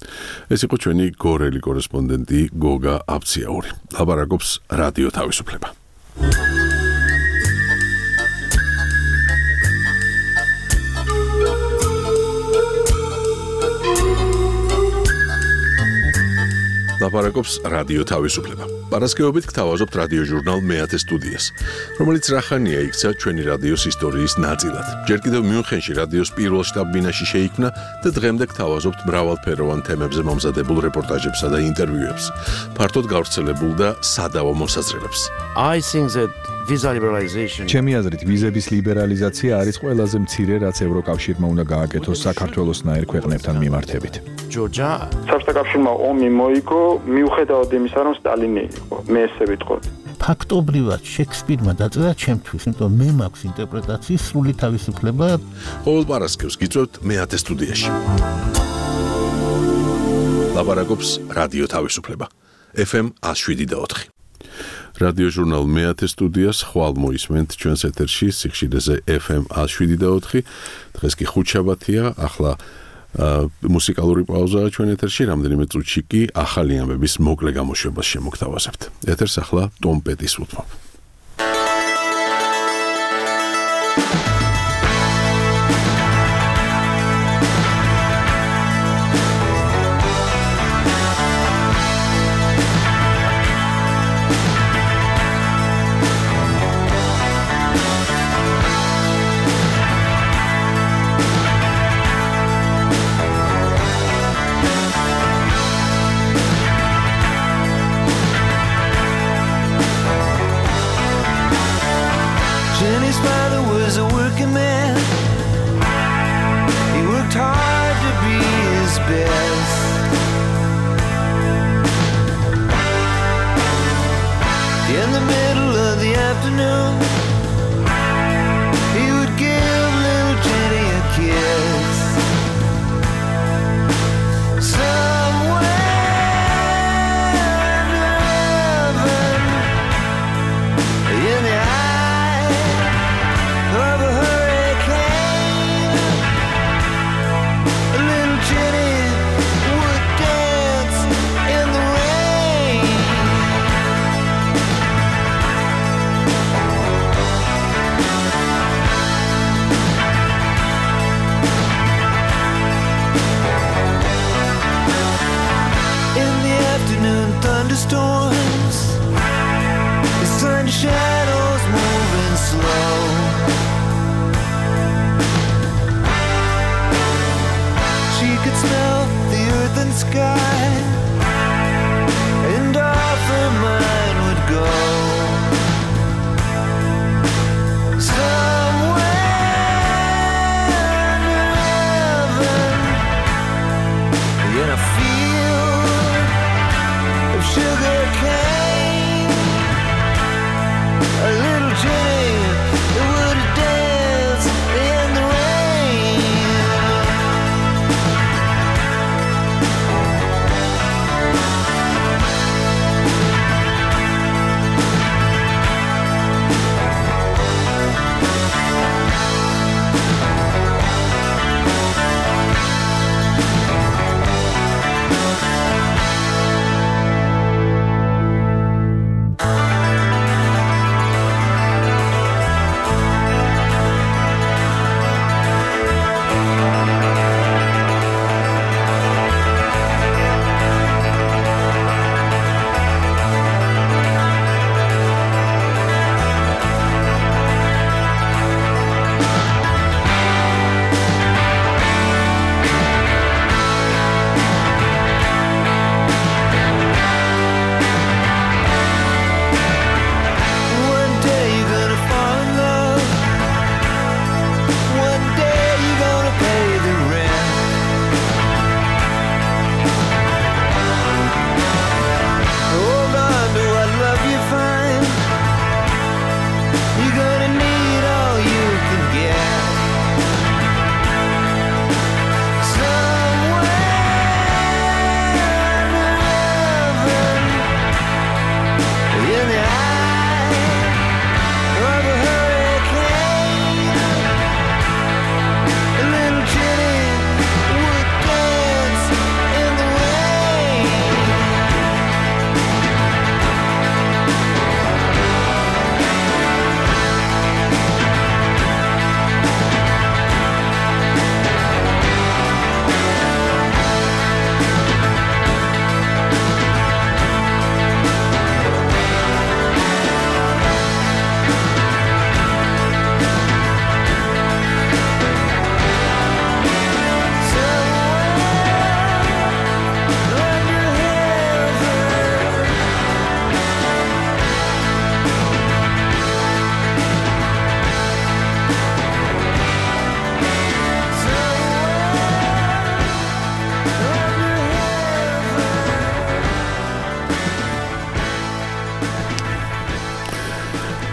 [SPEAKER 1] ეს იყო ჩვენი გორელი კორესპონდენტი გოგა აფციაური. ლაპარაკობს რადიო თავისუფლება. ლაპარაკობს რადიო თავისუფლება. პარასკევობით გთავაზობთ რადიო ჟურნალ მეათე სტუდიას, რომელიც რახანია იქცა ჩვენი რადიოს ისტორიის ნაწილად. ჯერ კიდევ მიუნხენში რადიოს პირველ შტაბ-ბინაში შეიქმნა და დღემდე გთავაზობთ მრავალფეროვან თემებზე მომზადებულ რეპორტაჟებსა და ინტერვიუებს, ფართოდ გავრცელებულ და სადავო მოსაზრებებს.
[SPEAKER 2] I think that visa liberalization
[SPEAKER 3] ჩემი აზრით ვიზების ლიბერალიზაცია არის ყველაზე მცირე, რაც ევროკავშირმა უნდა გააკეთოს საქართველოსნაირ ქვეყნებთან მიმართებით.
[SPEAKER 2] Georgia
[SPEAKER 27] საბჭოთა კავშირმა ომი მოიგო მიუხედავად იმისა, რომ სტალინი იყო. მე ესე ვიტყოდი.
[SPEAKER 4] ფაქტობრივად შექსპირმა დაწერა ჩემთვის, იმიტომ მე მაქვს ინტერპრეტაციის სრული თავისუფლება.
[SPEAKER 1] ყოველ პარასკევს გიწევთ მეათე სტუდიაში. ლაპარაკობს რადიო თავისუფლება. ეფ ემ one oh seven point four. რადიო ჟურნალ მეათე სტუდიას ხვალ მოისმენთ ჩვენს ეთერში სიხშირეზე ეფ ემ one oh seven point four. დღეს კი ხუთშაბათია, ახლა მუსიკალური პაუზაა ჩვენ ეთერში, რამდენიმე წუთში კი ახალი ამბების მოკლე გამოშვებას შემოგთავაზებთ. ეთერს ახლა ტომ პეტის უთმობ.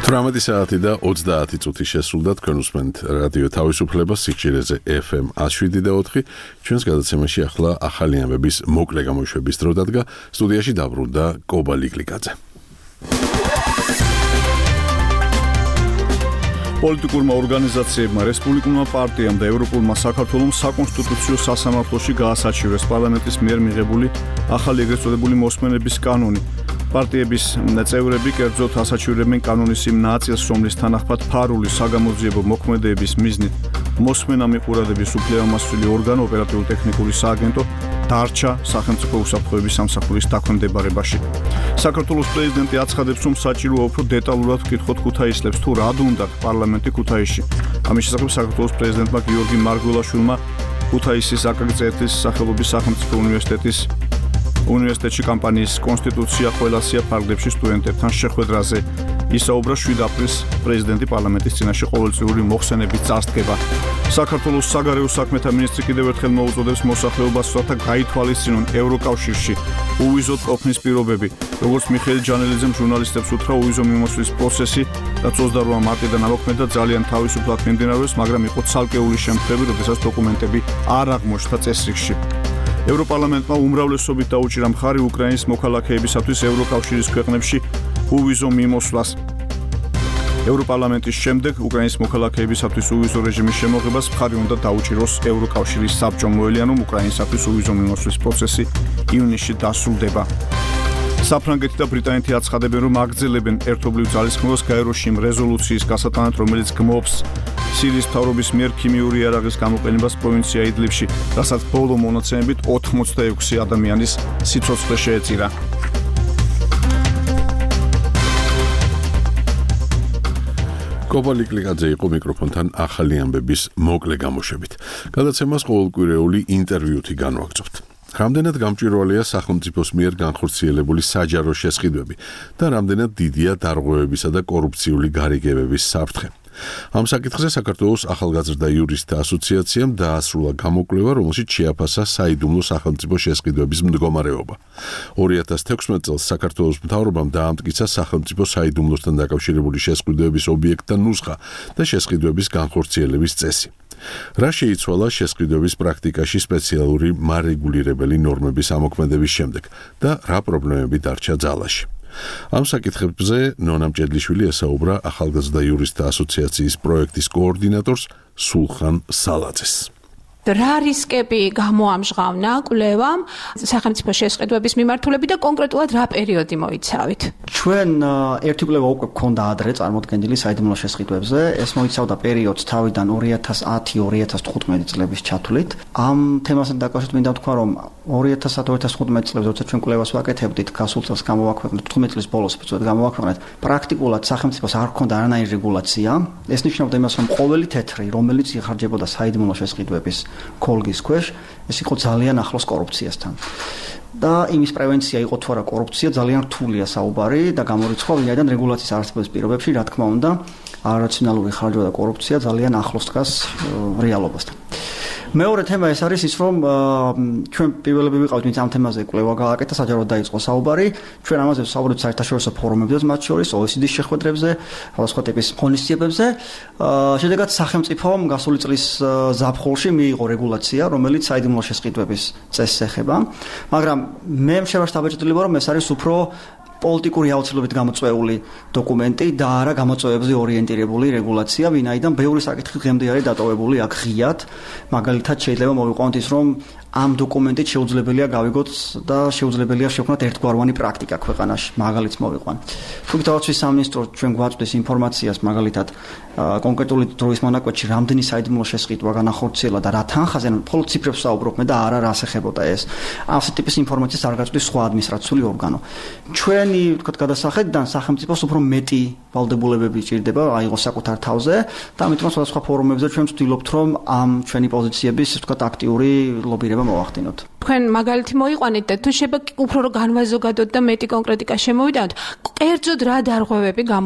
[SPEAKER 1] ათორმეტი საათი და ოცდაათი წუთი შესრულდა თქვენ უსმენთ რადიო თავისუფლება სიჩირეზე ეფ ემ one oh seven point four. ჩვენს გადაცემაში ახლა ახალი ამბების მოკლე გამოშვების დრო დადგა. სტუდიაში დაბრუნდა კობა ლიკლიკაძე.
[SPEAKER 6] პოლიტიკურმა ორგანიზაციებმა, რესპუბლიკურმა პარტიამ და ევროპულმა საქართველომ საკონსტიტუციო სასამართლოში გაასაჩივრეს პარლამენტის მიერ მიღებული ახალი ეგრეთ წოდებული მოსმენების კანონი. პარტიების წევრები კერძოდ ასაჩივრებენ კანონის იმ ნაწილს, რომლის თანახმად ფარული საგამოძიებო მოქმედებების მიზნით მოსმენა მიყურადების უფლებამოსილი ორგანო ოპერატიულ-ტექნიკური სააგენტო დარჩა სახელმწიფო უსაფრთხოების სამსახურის დაქვემდებარებაში. საქართველოს პრეზიდენტი აცხადებს, რომ საჭიროა უფრო დეტალურად ვკითხოთ ქუთაისლებს თუ რად უნდათ პარლამენტი ქუთაისში. ამის შესახებ საქართველოს პრეზიდენტმა გიორგი მარგველაშვილმა ქუთაისის აკაკი-წერეთის სახელობის სახელმწიფო უნივერსიტეტის უნივერსიტეტში კამპანიის კონსტიტუცია ყველასია ფარგლებში სტუდენტებთან შეხვედრაზე ისაუბრა შვიდ აპრილს პრეზიდენტი პარლამენტის წინაშე ყოველწლიური მოხსენების წარსდგება. საქართველოს საგარეო საქმეთა მინისტრი კიდევ ერთხელ მოუწოდებს მოსახლეობას, რათა გაითვალისწინონ ევროკავშირში უვიზოდ ყოფნის პირობები. როგორც მიხეილ ჯანელიძემ ჟურნალისტებს უთხრა, უვიზო მიმოსვლის პროცესი ოცდაოთხ მარტიდან ამოქმედა ძალიან თავისუფლად მიმდინარეობს, მაგრამ იყო ცალკეული შემთხვევები, როდესაც დოკუმენტები არ აღმოჩნდა წესრიგში. ევროპარლამენტმა უმრავლესობით დაუჭირა მხარი უკრაინის მოქალაქეებისათვის ევროკავშირის ქვეყნებში უვიზო მიმოსვლას. ევროპარლამენტის შემდეგ უკრაინის მოქალაქეებისათვის უვიზო რეჟიმის შემოღებას მხარი უნდა დაუჭიროს ევროკავშირის საბჭომ, მოელიან, რომ უკრაინისათვის უვიზო მიმოსვლის პროცესი ივნისში დასრულდება. საფრანგეთი და ბრიტანეთი აცხადებენ, რომ აგრძელებენ ერთობლივ ძალისხმევას გაეროში იმ რეზოლუციის გასატანად, რომელიც გმობს სირიის მთავრობის მიერ ქიმიური იარაღის გამოყენებას პროვინცია იდლიბში, რასაც ბოლო მონაცემებით ოცდაექვსი ადამიანის სიცოცხლე შეეწირა.
[SPEAKER 1] კობა ლიკლიკაძე იყო მიკროფონთან ახალი ამბების მოკლე გამოშვებით. გადაცემას ყოველკვირეული ინტერვიუთი განვაგრძობთ. რამდენად გამჭვირვალეა სახელმწიფოს მიერ განხორციელებული საჯარო შესყიდვები და რამდენად დიდია დარღვევებისა და კორუფციული გარიგებების საფრთხე. ამ საკითხზე საქართველოს ახალგაზრდა იურისტთა ასოციაციამ დაასრულა გამოკვლევა, რომელშიც შეაფასა საიდუმლო სახელმწიფო შესყიდვების მდგომარეობა. ორი ათას თექვსმეტ წელს საქართველოს მთავრობამ დაამტკიცა სახელმწიფო საიდუმლოსთან დაკავშირებული შესყიდვების ობიექტთა ნუსხა და შესყიდვების განხორციელების წესი. რა შეიცვალა შესყიდვების პრაქტიკაში სპეციალური მარეგულირებელი ნორმების ამოქმედების შემდეგ და რა პრობლემები დარჩა ძალაში. ამ საკითხებზე ნონა მჭედლიშვილი ესაუბრა ახალგაზრდა იურისტთა ასოციაციის პროექტის კოორდინატორს სულხან სალაძეს.
[SPEAKER 7] რა რისკები გამოამჟღავნა კვლევამ სახელმწიფო შესყიდვების მიმართულებით და კონკრეტულად რა პერიოდი მოიცავით?
[SPEAKER 8] ჩვენ ერთი კვლევა უკვე გქონდა ადრე წარმოდგენილი საიდუმლო შესყიდვებზე. ეს მოიცავდა პერიოდს თავიდან ორი ათას ათი ორი ათას თხუთმეტი წლების ჩათვლით. ამ თემასთან დაკავშირებით მინდა ვთქვა, რომ ორი ათას ათი ორი ათას თხუთმეტი წლებს, როცა ჩვენ კვლევას ვაკეთებდით, გასულ წელს გამოვაქვეყნეთ, თხუთმეტი წლის ბოლოს ფუძად გამოვაქვეყნეთ, პრაქტიკულად სახელმწიფოს არ ჰქონდა არანაირი რეგულაცია. ეს ნიშნავდა იმას, რომ ყოველი თეთრი, რომელიც იხარჯებოდა საიდუმლო შესყიდვების კოლგის ქვეშ, ეს იყო ძალიან ახლოს კორუფციასთან. და იმის პრევენცია იყო თუ არა კორუფცია, ძალიან რთულია საუბარი და გამორიცხვა, ვინაიდან რეგულაციის არარსებობის პირობებში, რა თქმა უნდა, არარაციონალური ხარჯვა და კორუფცია ძალიან ახლოს დგას რეალობასთან. მეორე თემა ეს არის ის, რომ ჩვენ პირველები ვიყავით, ვინც ამ თემაზე კვლევა გააკეთა, საჯაროდ დაიწყო საუბარი. ჩვენ ამაზე ვსაუბრობთ საერთაშორისო ფორუმებზე, მათ შორის ო ე სი დის შეხვედრებზე, სხვადასხვა ტიპის ღონისძიებებზე. შედეგად სახელმწიფომ გასული წლის ზაფხულში მიიღო რეგულაცია, რომელიც საიდუმლო შესყიდვების წესს ეხება. მაგრამ მე მშევარ დაბეჭდილება, რომ ეს არის უფრო პოლიტიკური აუცილებლობით გამოწვეული დოკუმენტი და არა გამოწვევებზე ორიენტირებული რეგულაცია, ვინაიდან ბევრი საკითხი დღემდე არის დატოვებული აქ ღიად. მაგალითად შეიძლება მოვიყვანოთ ის, რომ ამ დოკუმენტით შეუძლებელია გავიგოთ და შეუძლებელია შევქმნათ ერთგვაროვანი პრაქტიკა ქვეყანაში. მაგალითს მოვიყვან. თვითდაცვის სამინისტრო ჩვენ გვაწვდის ინფორმაციას, მაგალითად, კონკრეტული დროის მონაკვეთში რამდენი საიდუმლო შესყიდვა განახორციელა და რა თანხაზე, მხოლოდ ციფრებს ვსაუბრობ მე და არა რას ეხებოდა ეს. ამ ტიპის ინფორმაციას არ გაწვდის სხვა ადმინისტრაციული ორგანო. ჩვენი, ვთქვათ, გადასახედიდან სახელმწიფოს უფრო მეტი ვალდებულებები ჭირდება აიღოს საკუთარ თავზე და ამიტომ სხვადასხვა ფორუმებზე ჩვენ ვცდილობთ, რომ ამ ჩვენი პოზიციების, ვთქვათ, აქტიური ლობირება მოვახდინოთ.
[SPEAKER 7] თქვენ მაგალითი მოიყვანეთ და თუ შეიძლება უფრო რომ განვაზოგადოთ და მეტი კონკრეტიკა შემოვიდანოთ, კერძოდ რა დარღვევები გამოვლინთ?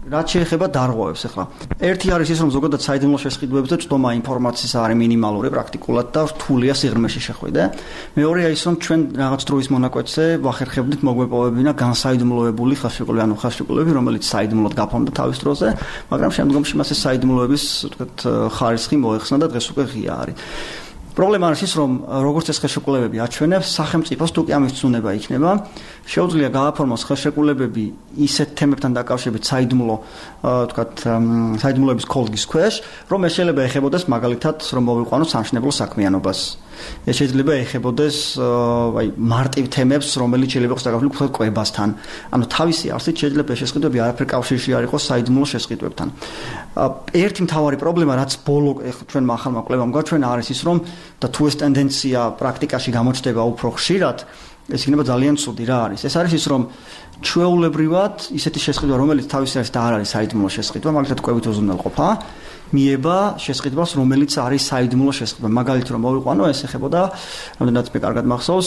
[SPEAKER 8] რაც შეეხება დარღვევებს ახლა. ერთი არის ის, რომ ზოგადად საიდუმლო შესყიდვებზე წვდომა ინფორმაციის არის მინიმალური პრაქტიკულად და რთულია სიღრმეში შეხვედრა. მეორეა ის, რომ ჩვენ რაღაც დროის მონაკვეთზე ვახერხებდით მოგვეპოვებინა განსაიდუმლოებული ხელშეკრულება, ანუ ხელშეკრულები, რომელიც საიდუმლოდ გაფორმდა თავის დროზე, მაგრამ შემდგომში მას ეს საიდუმლოების, ვთქვათ, ხარისხი მოეხსნა და დღეს უკვე ღია არის. პრობლემა არის ის, რომ როგორც ეს ხელშეკრულებები აჩვენებს, სახელმწიფოს თუ კი ამის ცუნება იქნება, შეუძლია გააფორმოს ხელშეკრულებები ისეთ თემებთან დაკავშირებით საიდუმლო, ვთქვათ, საიდუმლოების კოლგის ქვეშ, რომ ეს შეიძლება ეხებოდეს მაგალითად, რომ მოვიყვანოს სამშენებლო საქმიანობას. ეს შეიძლება ეხებოდეს აი მარტივ თემებს, რომელიც შეიძლება იყოს დაკავშირებული ვთქვათ კვებასთან. ანუ თავისი არსით შეიძლება ეს შესყიდვები არაფერ კავშირში არ იყოს საიდუმლო შესყიდვებთან. ერთი მთავარი პრობლემა, რაც ბოლო ჩვენ ახალმა კვლევამ გაჩვენა, არის ის, რომ და თუ ეს ტენდენცია პრაქტიკაში გამოჩნდება უფრო ხშირად, ეს იქნება ძალიან ცუდი რა არის. ეს არის ის, რომ ჩვეულებრივად ისეთი შესყიდვა, რომელიც თავისი არსით არ არის საიდუმლო შესყიდვა, მაგალითად კვებით უზრუნველყოფა, მიება შესყიდვას, რომელიც არის საიდუმლო შესყიდვა. მაგალითად რომ მოვიყვანო, ეს ეხებოდა, რამდენადაც მე კარგად მახსოვს,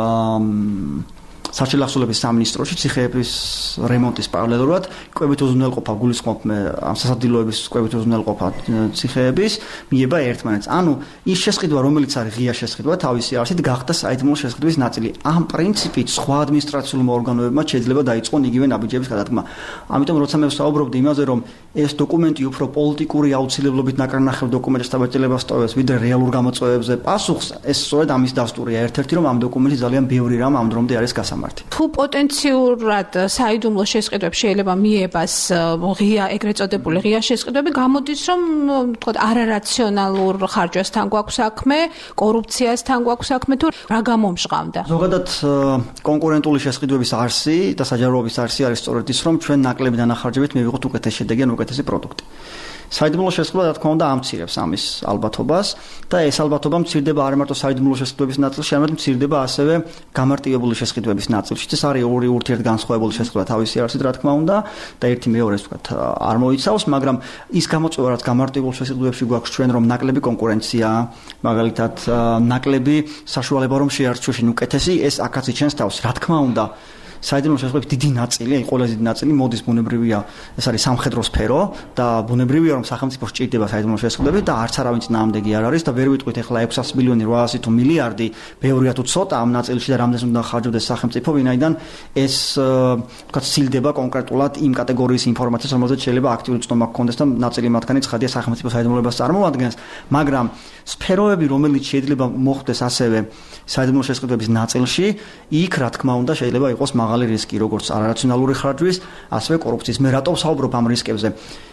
[SPEAKER 8] საჩილახსოვრების სამინისტროში ციხეების რემონტის პარალელურად კვებით უზრუნველყოფა გულისხმობ მე ამ სასადილოების კვებით უზრუნველყოფა ციხეების მიება ერთმანეთს. ანუ ის შესყიდვა, რომელიც არის ღია შესყიდვა, თავისი არსით გახდა საიდუმლო შესყიდვის ნაწილი. ამ პრინციპით სხვა ადმინისტრაციულმა ორგანოებმა შეიძლება დაიწყონ იგივე ნაბიჯების გადადგმა. ამიტომ როცა მე ვსაუბრობდი იმაზე, რომ ეს დოკუმენტი უფრო პოლიტიკური აუცილებლობით ნაკარნახევ დოკუმენტებს დაბაჭდილებას ტოვებს, ვიდრე რეალურ გამოწვევებზე პასუხს, ეს სწორედ ამის დასტურია. ერთ-ერთი რომ ამ დოკუმენტში ძალიან ბევრი რამ ამ დრომდე არის გასამართი.
[SPEAKER 7] თუ პოტენციურად საიდუმლო შესყიდვებს შეიძლება მიებას ღია ეგრეთ წოდებული ღია შესყიდვები, გამოდის რომ თქვა არარაციონალურ ხარჯვასთან გვაქვს საქმე, კორუფციასთან გვაქვს საქმე თუ რა გამომჟღავდა?
[SPEAKER 8] ზოგადად კონკურენტული შესყიდვების არსი და საჯაროობის არსი არის სწორედ ის, რომ ჩვენ ნაკლები დანახარჯებით მივიღოთ უკეთესი შედეგი ან უკეთესი პროდუქტი. საიდუმლო შესყიდვა რა თქმა უნდა ამცირებს ამის ალბათობას და ეს ალბათობა მცირდება არ მარტო საიდუმლო შესყიდვების ნაწილში, არამედ მცირდება ასევე გამარტივებული შესყიდვების ნაწილში. ეს არის ორი ურთიერთგანსხვავებული შესყიდვა თავისი არსით რა თქმა უნდა და ერთი მეორეს ვთქვათ არ მოიცავს, მაგრამ ის გამოწვევა რაც გამარტივებულ შესყიდვებში გვაქვს ჩვენ, რომ ნაკლები კონკურენცია, მაგალითად ნაკლები საშუალება რომ შეარჩიოს უკეთესი, ეს აქაც იჩენს თავს. რა თქმა უნდა საიდუმლო შესყიდვების დიდი ნაწილი, აი ყველაზე დიდი ნაწილი მოდის ბუნებრივია, ეს არის სამხედრო სფერო და ბუნებრივია რომ სახელმწიფო სჭირდება საიდუმლო შესყიდვები და არც არავინ წინააღმდეგი არ არის და ვერ ვიტყვით ახლა ექვსასი მილიონი, რვაასი თუ მილიარდი, ბევრია თუ ცოტა ამ ნაწილში და რამდენს უნდა ხარჯავდეს სახელმწიფო, ვინაიდან ეს ვთქვათ სცილდება კონკრეტულად იმ კატეგორიის ინფორმაციას, რომელზეც შეიძლება აქტიური წვდომა გქონდეს და ნაწილი მათგანი ცხადია სახელმწიფო საიდუმლოებას წარმოადგენს, მაგრამ სფეროები, რომელიც შეიძლება მოხდეს ასევე საიდუმლო შესყიდვების ნაწილში, იქ რა თქმა უნდა შეიძლება იყოს მაღალი რისკი, როგორც არარაციონალური ხარჯვის, ასევე კორუფციის. მე რატომ ვსაუბრობ ამ რისკებზე?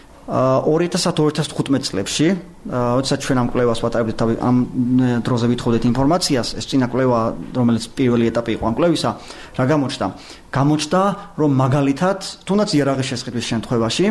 [SPEAKER 8] ორი ათას ორი ათას თხუთმეტ წლებში, როდესაც ჩვენ ამ კვლევას ვატარებდით, ამ დროზე ვითხოვდით ინფორმაციას, ეს წინა კვლევა, რომელიც პირველი ეტაპი იყო ამ კვლევისა, რა გამოჩნდა? გამოჩნდა, რომ მაგალითად, თუნდაც იარაღის შესყიდვის შემთხვევაში,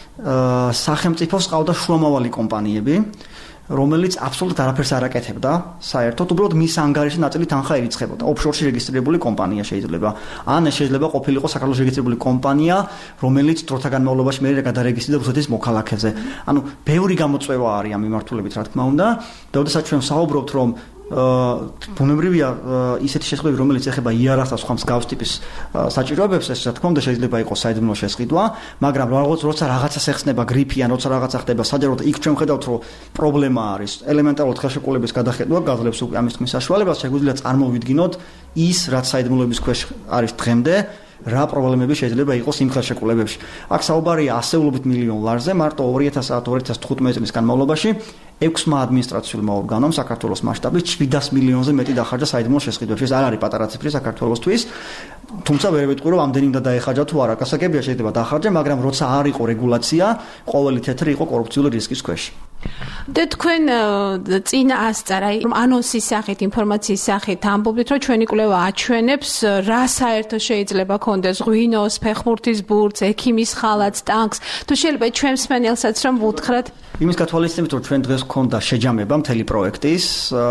[SPEAKER 8] სახელმწიფოს ყავდა შუამავალი კომპანიები, რომელიც აბსოლუტურად არაფერს არ აკეთებდა, საერთოდ უბრალოდ მის ანგარიში ნაწილი თანხა ერიცხებოდა. ოფშორში რეგისტრირებული კომპანია შეიძლება. ან შეიძლება ყოფილიყო საქართველოს რეგისტრირებული კომპანია, რომელიც დროთა განმავლობაში მე გადარეგისტრირდა რუსეთის მოქალაქეზე. ანუ ბევრი გამოწვევა არის ამ მიმართულებით, რა თქმა უნდა, და ოდესაც ჩვენ ვსაუბრობთ, რომ ბუნებრივია ისეთი შესყიდვები, რომელიც ეხება იარაღს და სხვა მსგავს ტიპის საჭიროებებს, ეს რა თქმა უნდა შეიძლება იყოს საიდუმლო შესყიდვა, მაგრამ რაღაც როცა რაღაცას ეხსნება გრიფი ან როცა რაღაცა ხდება საჯაროდ, იქ ჩვენ ხედავთ, რომ პრობლემა არის. ელემენტარულად ხელშეკრულების გადახედვა გაძლევს უკვე ამის თქმის საშუალებას, შეგვიძლია წარმოვიდგინოთ ის, რაც საიდუმლოების ქვეშ არის დღემდე, რა პრობლემები შეიძლება იყოს იმ ხელშეკრულებებში. აქ საუბარია ასეულობით მილიონ ლარზე, მარტო ორი ათას ორი ათას თხუთმეტ წლის განმავლობაში ექვსმა ადმინისტრაციულმა ორგანომ საქართველოს მასშტაბით შვიდას მილიონზე მეტი დახარჯა საიდუმლო შესყიდვებში. ეს არ არის პატარა ციფრი საქართველოსთვის. თუმცა ვერ ვიტყვი რომ ამდენი უნდა დაეხარჯა თუ არა. გასაგებია შეიძლება დახარჯა, მაგრამ როცა არ იყო რეგულაცია, ყოველი თეთრი იყო კორუფციული რისკის ქვეშ.
[SPEAKER 7] და თქვენ წინა ასწარა, რომ ანონსის სახით, ინფორმაციის სახით ამბობთ, რომ ჩვენი კვლევა აჩვენებს, რა საერთო შეიძლება კონდეს ღვინოს, ფეხბურთის ბურთს, ექიმის ხალათს, ტანკს. თუ შეიძლება ჩვენ მსმენელსაც რომ ვუთხრათ
[SPEAKER 8] იმის გათვალისწინებით, რომ ჩვენ დღეს გქონდა შეჯამება მთელი პროექტის,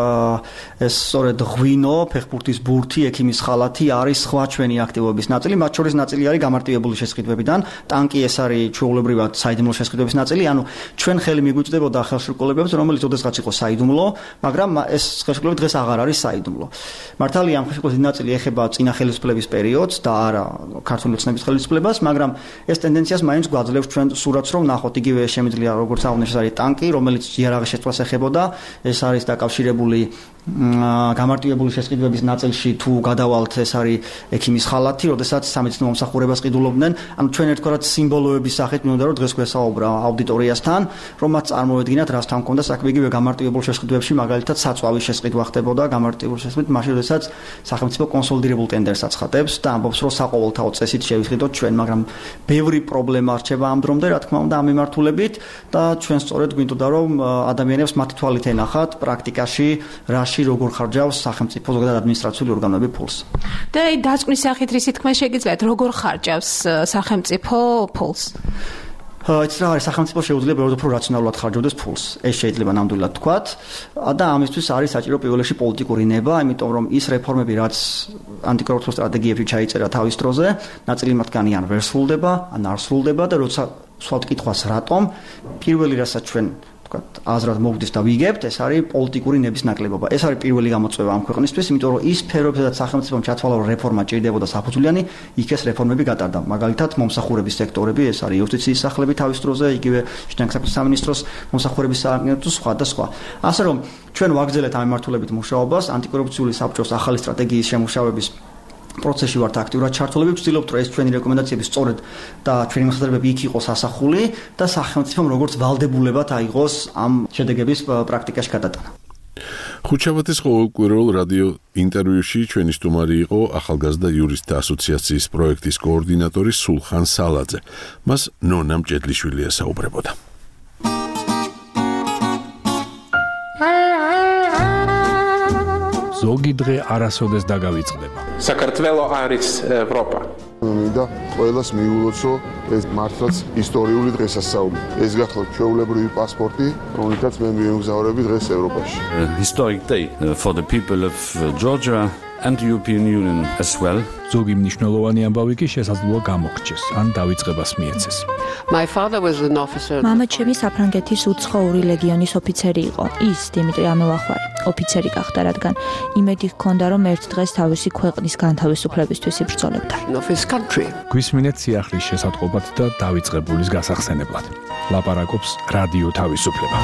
[SPEAKER 8] ეს სწორედ ღვინო, ფეხბურთის ბურთი, ექიმის ხალათი არის სხვა ჩვენი აქტივობების ნაწილი, მათ შორის ნაწილი არის გამარტივებული შესყიდვებიდან, ტანკი ეს არის ჩვეულებრივად საიდუმლო შესყიდვების ნაწილი, ანუ ჩვენ ხელი მიგვიწვდებოდა იწვევდა ხელშეკრულებებს, რომელიც ოდესღაც იყო საიდუმლო, მაგრამ ეს ხელშეკრულება დღეს აღარ არის საიდუმლო. მართალია ამ ხელშეკრულების ნაწილი ეხება წინა ხელისუფლების პერიოდს და არა ქართული ოცნების ხელისუფლებას, მაგრამ ეს ტენდენციას მაინც გვაძლევს ჩვენ სურათს, რომ ნახოთ იგივე შემიძლია როგორც აღნიშნეს არის ტანკი, რომელიც იარაღის შეწყვეტას ეხებოდა, ეს არის დაკავშირებული გამარტივებული შესყიდვების ნაწილში თუ გადავალთ ეს არის ექიმის ხალათი, როდესაც სამედიცინო მომსახურებას ყიდულობდნენ, ანუ ჩვენ ერთგვარად სიმბოლოების სახით მინდა რომ დღეს გვესაუბრა აუდიტორიასთან, რომ მათ წარმოვედგინათ რასთან ჰქონდა საქმე იგივე გამარტივებულ შესყიდვებში, მაგალითად საწვავის შესყიდვა ხდებოდა, გამარტივებული შესყიდვით, მაშინ როდესაც სახელმწიფო კონსოლიდირებულ ტენდერს აცხადებს და ამბობს, რომ საყოველთაო წესით შევიხდით ჩვენ, მაგრამ ბევრი პრობლემა რჩება ამ დრომდე, რა თქმა უნდა, ამ მიმართულებით და ჩვენ სწორედ გვინდოდა რომ ადამიანებს მათი თვალით ენახათ პრაქტიკაში რაში როგორ ხარჯავს სახელმწიფო ზოგადად ადმინისტრაციული ორგანოები ფულს.
[SPEAKER 7] და აი დაწყნის სახით რისი თქმა შეგიძლიათ, როგორ ხარჯავს სახელმწიფო ფულს?
[SPEAKER 8] ეს რა არის სახელმწიფო შეუძლია ბევრად უფრო რაციონალურად ხარჯავდეს ფულს. ეს შეიძლება ნამდვილად თქვათ და ამისთვის არის საჭირო პირველ რიგში პოლიტიკური ნება, იმიტომ რომ ის რეფორმები, რაც ანტიკორუფციულ სტრატეგიებში ჩაიწერა თავის დროზე, ნაწილი მათგანი ან ვერ სრულდება, ან არ სრულდება და როცა სვავთ კითხვას რატომ, პირველი რასაც ჩვენ თქვათ აზრად მოვგდით და ვიგებთ, ეს არის პოლიტიკური ნების ნაკლებობა. ეს არის პირველი გამოწვევა ამ ქვეყნისთვის, იმიტომ რომ ის სფეროებში, სადაც სახელმწიფომ ჩათვალა, რომ რეფორმა ჭირდებოდა საფუძვლიანი, იქ ეს რეფორმები გატარდა. მაგალითად, მომსახურების სექტორები, ეს არის იუსტიციის სახლები თავის დროზე, იგივე შინაგან საქმეთა სამინისტროს მომსახურების სააგენტო სხვა და სხვა. ასე რომ ჩვენ ვაგრძელებთ ამ მიმართულებით მუშაობას, ანტიკორუფციული საბჭოს ახალი სტრატეგიის შემუშავების პროცესში ვართ აქტიურად ჩართულები, ვცდილობთ რომ ეს ჩვენი რეკომენდაციები სწორედ და ჩვენი მეხსიერებები იქ იყოს ასახული და სახელმწიფომ როგორც ვალდებულებად აიღოს ამ შედეგების პრაქტიკაში გადატანა.
[SPEAKER 1] ხუთშაბათის ყოველკვირეულ რადიო ინტერვიუში ჩვენი სტუმარი იყო ახალგაზრდა იურისტთა ასოციაციის პროექტის კოორდინატორი სულხან სალაძე. მას ნონა მჭედლიშვილი ესაუბრებოდა.
[SPEAKER 3] ზოგი დღე არასოდეს დაგავიწყდება.
[SPEAKER 9] საქართველო არის ევროპა.
[SPEAKER 10] მინდა ყველას მიულოცო ეს მართლაც ისტორიული დღესასწაული. ეს გახლავთ ჩვეულებრივი პასპორტი, რომელთაც მე მიემგზავრები დღეს ევროპაში.
[SPEAKER 11] Historic day for the people of Georgia and the European Union as well.
[SPEAKER 3] ზოგი მნიშვნელოვანი ამბავი კი შესაძლოა გამოგრჩეს, ან დავიწყებას მიეცეს.
[SPEAKER 12] My father was an officer.
[SPEAKER 13] მამა ჩემი საფრანგეთის უცხოური ლეგიონის ოფიცერი იყო. ის დიმიტრი ამელახვარი ოფიცერი გახდა, რადგან იმედი ჰქონდა, რომ ერთ დღეს თავისი ქვეყნის განთავისუფლებისთვის იბრძოლებდა.
[SPEAKER 3] გვისმინეთ სიახლის შესატყობად და დავიწყებულის გასახსენებლად. ლაპარაკობს რადიო თავისუფლება.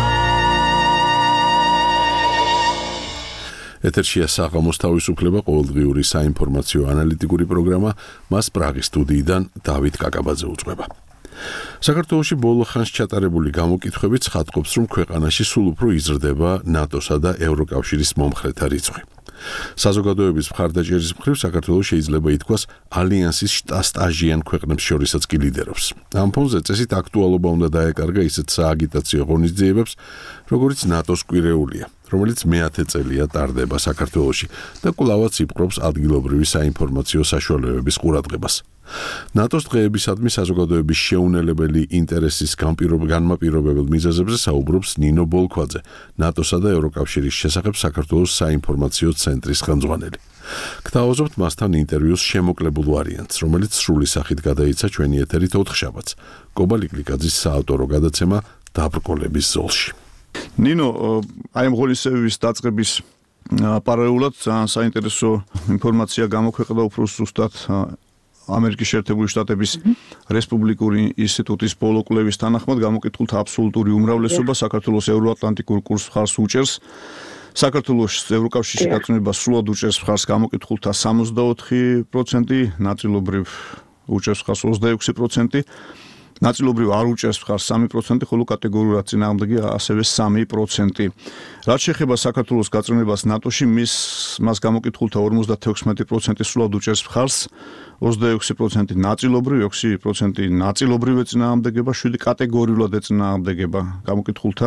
[SPEAKER 1] ეთერშია საღამოს თავისუფლება, ყოველდღიური საინფორმაციო ანალიტიკური პროგრამა, მას პრაღის სტუდიიდან დავით კაკაბაძე უძღვება. საქართველოში ბოლო ხანს ჩატარებული გამოკითხვები ცხადყოფს, რომ ქვეყანაში სულ უფრო იზრდება ნატოსა და ევროკავშირის მომხრეთა რიცხვი. საზოგადოების მხარდაჭერის მხრივ საქართველოს შეიძლება ითქვას ალიანსის სტაჟიან ქვეყნებს შორისაც კი ლიდერობს. ამ ფონზე წესით აქტუალობა უნდა დაეკარგა ისეთ სააგიტაციო ღონისძიებებს, როგორც ნატოს კვირეულია, რომელიც მეათე წელია ტარდება საქართველოში და კვლავაც იპყრობს ადგილობრივი საინფორმაციო საშუალებების ყურადღებას. ნატოს დღეებისადმი საზოგადოების შეუნელებელი ინტერესის განმაპირობებელ მიზეზებზე საუბრობს ნინო ბოლქვაძე, ნატოსა და ევროკავშირის შესახებ საქართველოს საინფორმაციო ცენტრის ხელმძღვანელი. გთავაზობთ მასთან ინტერვიუს შემოკლებულ ვარიანტს, რომელიც სრული სახით გადაიცა ჩვენი ეთერით ოთხშაბათს. კობა ლიკლიკაძის საავტორო გადაცემა დაბრკოლების ზოლში.
[SPEAKER 6] ნინო, აი ამ ღონისძიების დაწყების პარალელურად ძალიან საინტერესო ინფორმაცია გამოქვეყნდა უფრო ზუსტად ამერიკის შეერთებული შტატების რესპუბლიკური ინსტიტუტის ბოლო კვლევის თანახმად გამოკითხულთა აბსოლუტური უმრავლესობა საქართველოს ევროატლანტიკურ კურსს მხარს უჭერს. საქართველოს ევროკავშირში გაწმენდება სრულად უჭერს მხარს გამოკითხულთა სამოცდაოთხი პროცენტი, ნაწილობრივ უჭერს მხარს ოცდაექვსი პროცენტი. ნაწილობრივ არ უჭერს მხარს სამი პროცენტი, ხოლო კატეგორიულად წინააღმდეგი ასევე სამი პროცენტი. რაც შეეხება საქართველოს გაწმენებას ნატოში, მის მას გამოკითხულთა ორმოცდათექვსმეტი პროცენტი სრულად უჭერს მხარს, ოცდაექვსი პროცენტი ნაწილობრივ, ექვსი პროცენტი ნაწილობრივ ეწინააღმდეგება, შვიდი კატეგორიულად ეწინააღმდეგება გამოკითხულთა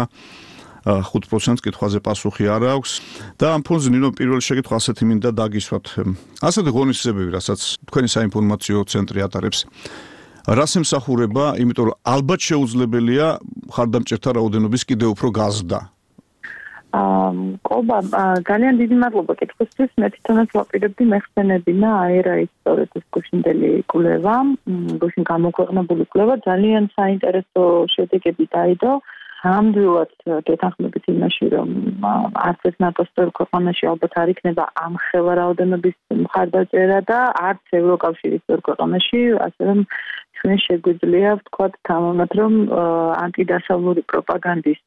[SPEAKER 6] ხუთ პროცენტს კითხვაზე პასუხი არ აქვს და ამ ფონზე ნინო პირველი შეკითხვა ასეთი მინდა დაგისვათ. ასეთი ღონისძიებები, რასაც თქვენი საინფორმაციო ცენტრი ატარებს, რას ემსახურება, იმიტომ რომ ალბათ შეუძლებელია მხარდამჭერთა რაოდენობის კიდევ უფრო გაზრდა.
[SPEAKER 14] ყობა, ძალიან დიდი მადლობა კითხვისთვის. მე თვითონაც ვაპირებდი მეხსენებინა აერაის სწორედ ეს გუშინდელი კვლევა, გუშინ გამოქვეყნებული კვლევა ძალიან საინტერესო შედეგები დაიდო. ნამდვილად გეთანხმებით იმაში, რომ არც ეს ნატოს წევრ ქვეყანაში ალბათ არ იქნება ამ ხელა რაოდენობის მხარდაჭერა და არც ევროკავშირის წევრ ქვეყანაში, ასე რომ ჩვენ შეგვიძლია ვთქვათ თამამად, რომ ანტიდასავლური პროპაგანდის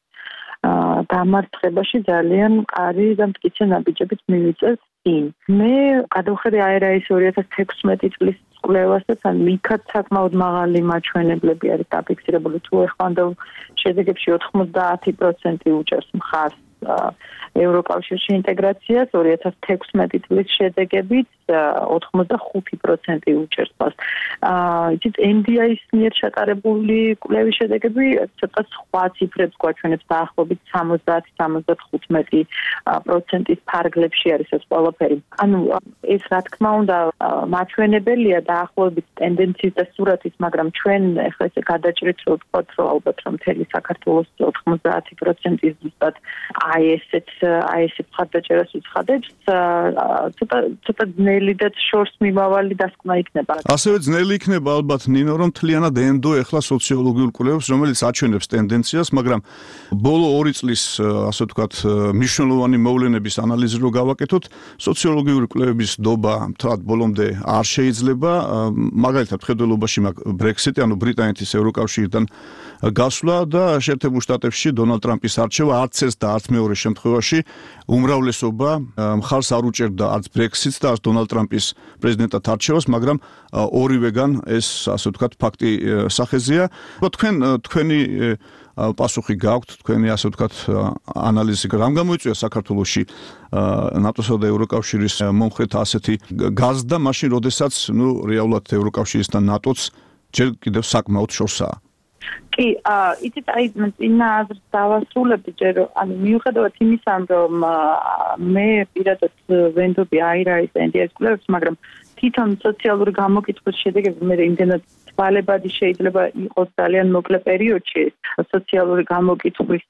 [SPEAKER 14] დამარცხებაში ძალიან მყარი და მტკიცე ნაბიჯებით მივიწევთ წინ. მე გადავხედე აერაის ორი ათას თექვსმეტი წლის კვლევასაც, ან იქაც საკმაოდ მაღალი მაჩვენებლები არის დაფიქსირებული, თუ ეხლანდელ შედეგებში ოცდაათი პროცენტი უჭერს მხარს ევროკავშირში ინტეგრაციას, ორი ათას თექვსმეტი წლის შედეგებით ოცდახუთი პროცენტი უჭერს მას. იცით, ენ დი აის მიერ ჩატარებული კვლევის შედეგები ცოტა სხვა ციფრებს გვაჩვენებს, დაახლოებით სამოცდაათი სამოცდახუთი პროცენტის ფარგლებში არის ეს ყველაფერი. ანუ ეს რა თქმა უნდა მაჩვენებელია დაახლოებით ტენდენციის და სურათის, მაგრამ ჩვენ ახლა ესე გადაჭრით რომ ვთქვათ, რომ ალბათ რომ მთელი საქართველოს ოცდაათი პროცენტი ზუსტად აი ესეთ აი ესეთ მხარდაჭერას უცხადებს, ცოტა ცოტა ძნელი და შორს მიმავალი დასკვნა იქნება.
[SPEAKER 6] ასევე ძნელი იქნება ალბათ ნინო, რომ მთლიანად ენდო ეხლა სოციოლოგიურ კვლევებს, რომელიც აჩვენებს ტენდენციას, მაგრამ ბოლო ორი წლის, ასე ვთქვათ, მნიშვნელოვანი მოვლენების ანალიზი რო გავაკეთოთ, სოციოლოგიური კვლევების დობა თათ ბოლომდე არ შეიძლება, მაგალითად ხედველობაში მაქვს ბრექსიტი, ანუ ბრიტანეთის ევროკავშირიდან გასვლა და შეერთებულ შტატებში დონალდ ტრამპის არჩევა, არც ეს და არც მეორე შემთხვევაში უმრავლესობა მხარს არ უჭერდა არც ბრექსიტს და არც დონალდ ტრამპის პრეზიდენტად არჩევას, მაგრამ ორივეგან ეს, ასე ვთქვათ, ფაქტი სახეზეა. თქვენ თქვენი პასუხი გაქვთ, თქვენი, ასე ვთქვათ, ანალიზი რამ გამოიწვია საქართველოში ნატოსა და ევროკავშირის მომხრეთა ასეთი გაზრდა, მაშინ როდესაც, ნუ, რეალურად ევროკავშირისთან ნატოც ჯერ კიდევ საკმაოდ შორსაა.
[SPEAKER 14] კი, იცით, აი წინა აზრს დავასრულებდი, ჯერ ანუ მიუხედავად იმისა, რომ მე პირადად ვენდობი აირაის ენ დი აის კვლევებს, მაგრამ თვითონ სოციალური გამოკითხვის შედეგები მე იმდენად თვალებადი შეიძლება იყოს ძალიან მოკლე პერიოდში სოციალური გამოკითხვის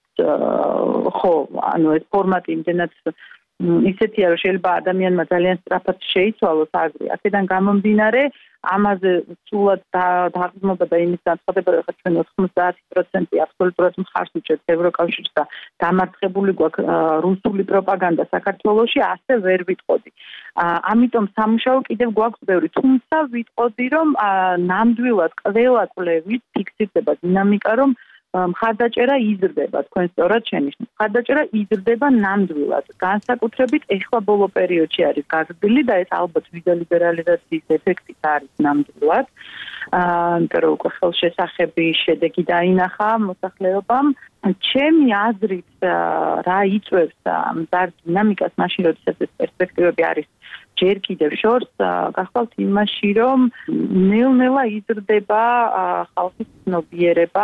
[SPEAKER 14] ხო, ანუ ეს ფორმატი იმდენად ისეთია, რომ შეიძლება ადამიანმა ძალიან სწრაფად შეიცვალოს აზრი. აქედან გამომდინარე, ამაზე სულად დაგრძნობა და იმის განცხადება, რომ ჩვენ ოცდაათი პროცენტი აბსოლუტურად მხარს უჭერთ ევროკავშირს და დამარცხებული გვაქვს რუსული პროპაგანდა საქართველოში, ასე ვერ ვიტყოდი. ამიტომ სამუშაო კიდევ გვაქვს ბევრი, თუმცა ვიტყოდი, რომ ნამდვილად ყველა კვლევით ფიქსირდება დინამიკა, რომ მხარდაჭერა იზრდება, თქვენ სწორად შენიშნეთ. მხარდაჭერა იზრდება ნამდვილად. განსაკუთრებით ეხლა ბოლო პერიოდში არის გაზრდილი და ეს ალბათ ვიზალიბერალიზაციის ეფექტით არის ნამდვილად. იმიტომ რომ უკვე ხელშესახები შედეგი დაინახა მოსახლეობამ. ჩემი აზრით რა იწვევს მზარ დინამიკას, მაშინ როდესაც ეს პერსპექტივები არის ჯერ კიდევ შორს, გახვალთ იმაში, რომ ნელ-ნელა იზრდება ხალხის ცნობიერება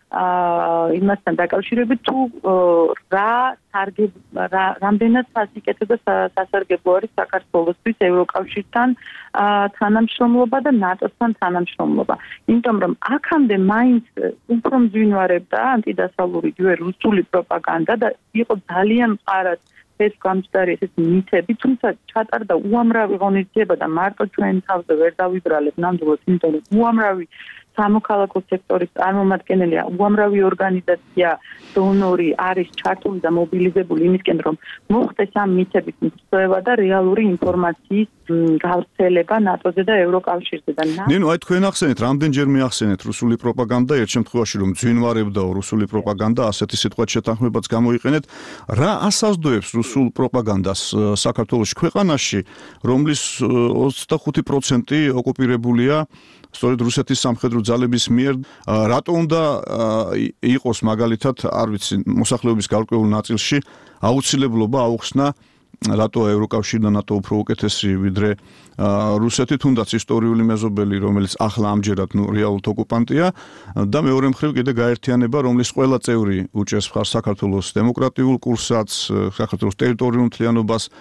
[SPEAKER 14] იმასთან დაკავშირებით, თუ რა რამდენად სასიკეთო და სასარგებლო არის საქართველოსთვის ევროკავშირთან თანამშრომლობა და ნატოსთან თანამშრომლობა. იმიტომ რომ აქამდე მაინც უფრო მძვინვარებდა ანტიდასავლური ჯერ რუსული პროპაგანდა და იყო ძალიან მყარად ეს გამჭდარი ესეთი მითები, თუმცა ჩატარდა უამრავი ღონისძიება და მარტო ჩვენ თავზე ვერ დავიბრალებ ნამდვილად, იმიტომ რომ უამრავი სამოქალაქო სექტორის წარმომადგენელი, უამრავი ორგანიზაცია, დონორი არის ჩართული და მობილიზებული იმისკენ, რომ მოხდეს ამ მითების მსხვერპლობა და რეალური ინფორმაციის გავრცელება ნატოზე და ევროკავშირზე და
[SPEAKER 6] ნინო, აი თქვენ ახსენეთ, რამდენჯერმე ახსენეთ რუსული პროპაგანდა, ერთ შემთხვევაში რომ ძვინვარებდაო რუსული პროპაგანდა, ასეთი სიტყვათ შეთანხმებაც გამოიყენეთ, რა ასაზრდოებს რუსულ პროპაგანდას საქართველოს ქვეყანაში, რომლის ოცდახუთი პროცენტი ოკუპირებულია სწორედ რუსეთის სამხედრო ძალების მიერ, რატო უნდა იყოს მაგალითად, არ ვიცი, მოსახლეობის გარკვეულ ნაწილში აუცილებლობა აუხსნა რატო ევროკავშირი და ნატო უფრო უკეთესი ვიდრე რუსეთი, თუნდაც ისტორიული მეზობელი, რომელიც ახლა ამჯერად ნუ რეალურად ოკუპანტია და მეორე მხრივ კიდე გაერთიანება, რომლის ყველა წევრი უჭერს მხარს საქართველოს დემოკრატიულ კურსსაც, საქართველოს ტერიტორიულ მთლიანობას.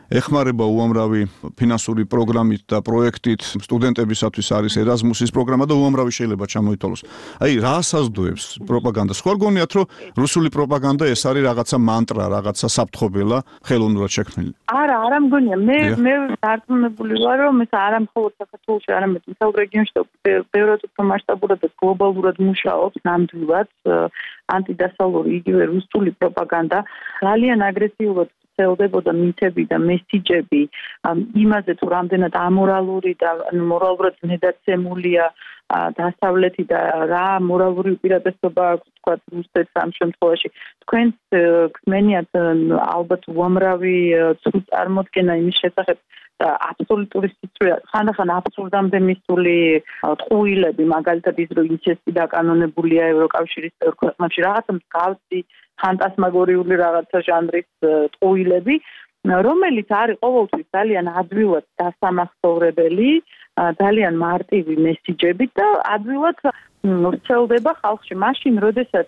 [SPEAKER 6] ეხმარება უამრავი ფინანსური პროგრამით და პროექტით სტუდენტებისათვის არის ერაზმუსის პროგრამა და უამრავი შეიძლება ჩამოითვალოს. აი, რა საზრდოებს პროპაგანდა? სხვა გონიათ, რომ რუსული პროპაგანდა ეს არის რაღაცა მანტრა, რაღაცა საფრთხობელა, ხელოვნურად შექმნილი.
[SPEAKER 14] არა, არა მგონია. მე მე დარწმუნებული ვარ, რომ ეს არა მხოლოდ საქართველოში, არამედ მთელ რეგიონში და ბევრად უფრო მასშტაბურად და გლობალურად მუშაობს ნამდვილად ანტიდასავლური იგივე რუსული პროპაგანდა. ძალიან აგრესიულად ვრცელდებოდა მითები და მესიჯები იმაზე, თუ რამდენად ამორალური და მორალურად ნედაცემულია დასავლეთი და რა მორალური უპირატესობა აქვს თქვა რუსეთს ამ შემთხვევაში. თქვენს გმენიათ ალბათ უამრავი ცუდ წარმოდგენა იმის შესახებ და აბსოლუტური სიცრუე, ხანდახან აბსურდამდე მისული ტყუილები, მაგალითად ის რომ ინცესტი დაკანონებულია ევროკავშირის წევრ ქვეყნებში, რაღაცა მსგავსი ფანტასმაგორიული რაღაცა ჟანრის ტყუილები, რომელიც არის ყოველთვის ძალიან ადვილად დასამახსოვრებელი, ძალიან მარტივი მესიჯებით და ადვილად ვრცელდება ხალხში. მაშინ, როდესაც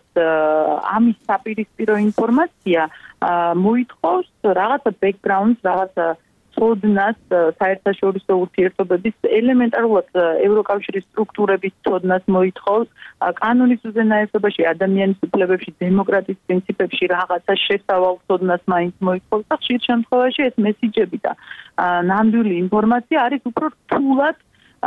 [SPEAKER 14] ამის საპირისპირო ინფორმაცია მოითხოვს რაღაცა background-ს, რაღაცა ცოდნას, საერთაშორისო ურთიერთობების ელემენტარულად ევროკავშირის სტრუქტურების ცოდნას მოითხოვს, კანონის უზენაესობაში, ადამიანის უფლებებში, დემოკრატიის პრინციპებში რაღაცა შესავალ ცოდნას მაინც მოითხოვს და ხშირ შემთხვევაში ეს მესიჯები და ნამდვილი ინფორმაცია არის უფრო რთულად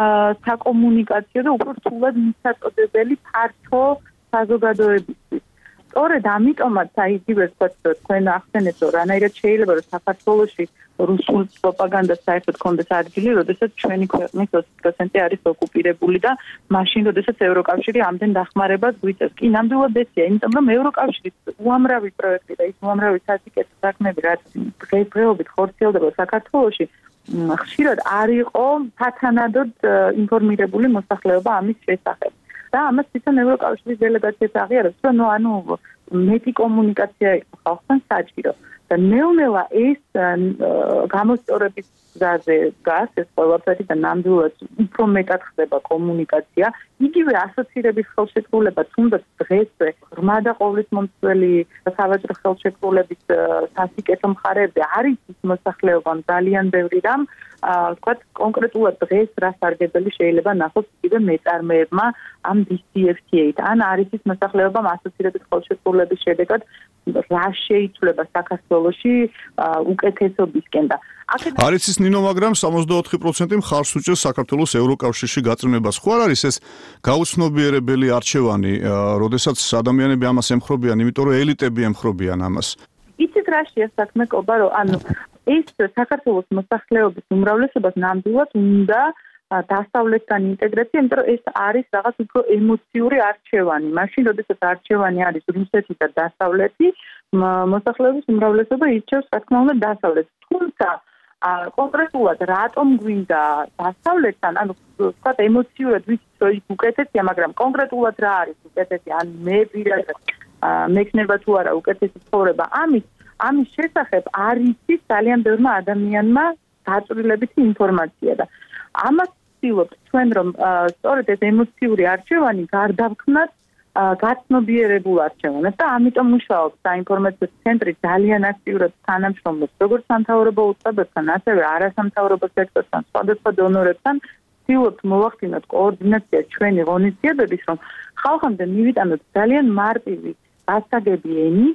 [SPEAKER 14] საკომუნიკაციო და უფრო რთულად მისაწოდებელი ფართო საზოგადოებისთვის. სწორედ ამიტომაც აი იგივე თქვენ ახსენეთ, რომ რანაირად შეიძლება რომ საქართველოში რუსულ პროპაგანდას საერთოდ კონდეს ადგილი, როდესაც ჩვენი ქვეყნის ოცი პროცენტი არის ოკუპირებული და მაშინ, როდესაც ევროკავშირი ამდენ დახმარებას გვიწევს. კი, ნამდვილად ესეა, იმიტომ რომ ევროკავშირის უამრავი პროექტი და ის უამრავი სასიკეთო საქმეები, რაც დღესდღეობით ხორციელდება საქართველოში, ხშირად არ იყო სათანადოდ ინფორმირებული მოსახლეობა ამის შესახებ. და ამას თვითონ ევროკავშირის დელეგაციაც აღიარებს, რომ ნუ ანუ მეტი კომუნიკაცია იყო ხალხთან საჭირო. და ნელ-ნელა ეს გამოსწორების გზაზე დგას ეს ყველაფერი და ნამდვილად უფრო მეტად ხდება კომუნიკაცია. იგივე ასოცირების ხელშეკრულება, თუნდაც დღესვე ღრმა და ყოვლისმომცველი სავაჭრო ხელშეკრულების სასიკეთო მხარეებზე არის ის მოსახლეობამ ძალიან ბევრი რამ, ვთქვათ, კონკრეტულად დღეს რა სარგებელი შეიძლება ნახოს იგივე მეწარმეებმა ამ დი სი ეფ თი ეით. ან არის ის მოსახლეობამ ასოცირების ხელშეკრულების შედეგად რა შეიცვლება საქართველოში უკეთესობისკენ და
[SPEAKER 6] არის ის ნინო, მაგრამ სამოცდაოთხი პროცენტი მხარს უჭერს საქართველოს ევროკავშირში გაწმენებას. ხო არ არის ეს გაუცნობიერებელი არჩევანი, როდესაც ადამიანები ამას ემხრობიან, იმიტომ რომ ელიტები ემხრობიან ამას.
[SPEAKER 14] იცით რა შეასაქმე კობა, რომ ანუ ეს საქართველოს მოსახლეობის უმრავლესობას ნამდვილად უნდა დასავლეთთან ინტეგრაცია, იმიტომ რომ ეს არის რაღაც უფრო ემოციური არჩევანი. მაშინ, როდესაც არჩევანი არის რუსეთი და დასავლეთი, მოსახლეობის უმრავლესობა ირჩევს რა თქმა უნდა დასავლეთს. თუმცა კონკრეტულად რატომ გვინდა დასავლეთთან, ანუ ვთქვათ ემოციურად ვიცით რომ ის უკეთესია, მაგრამ კონკრეტულად რა არის უკეთესი, ან მე პირადად მექნება თუ არა უკეთესი ცხოვრება, ამის ამის შესახებ არ იცის ძალიან ბევრმა ადამიანმა დაწვრილებითი ინფორმაცია და ამას ვცდილობთ ჩვენ რომ სწორედ ეს ემოციური არჩევანი გარდაქმნათ გაცნობიერებულ არჩევანად და ამიტომ მუშაობს საინფორმაციო ცენტრი ძალიან აქტიურად თანამშრომლობს როგორც სამთავრობო უწყებებთან, ასევე არასამთავრობო სექტორთან, სხვადასხვა დონორებთან. ვცდილობთ მოვახდინოთ კოორდინაცია ჩვენი ღონისძიებების, რომ ხალხამდე მივიტანოთ ძალიან მარტივი გასაგები ენის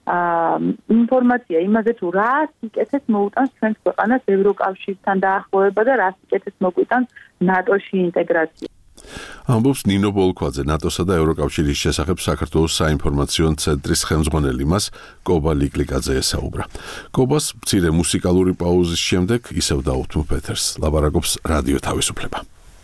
[SPEAKER 14] ინფორმაცია იმაზე თუ რა სიკეთეს მოუტანს ჩვენს ქვეყანას ევროკავშირთან დაახლოება და რა სიკეთეს მოგვიტანს ნატოში ინტეგრაცია.
[SPEAKER 1] ამბობს ნინო ბოლქვაძე, ნატოსა და ევროკავშირის შესახებ საქართველოს საინფორმაციო ცენტრის ხელმძღვანელი, მას კობა ლიკლიკაძე ესაუბრა. კობას მცირე მუსიკალური პაუზის შემდეგ ისევ დაუთმობ ეთერს, ლაპარაკობს რადიო თავისუფლება.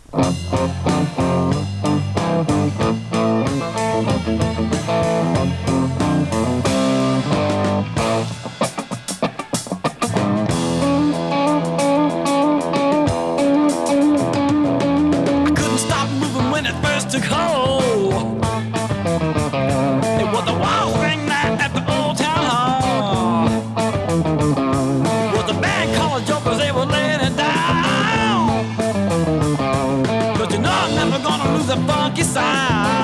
[SPEAKER 15] Took hold. It was a wild spring night at the old town hall. Was the band called jokers, they were laying it down. But you know I'm never gonna lose a funky sound.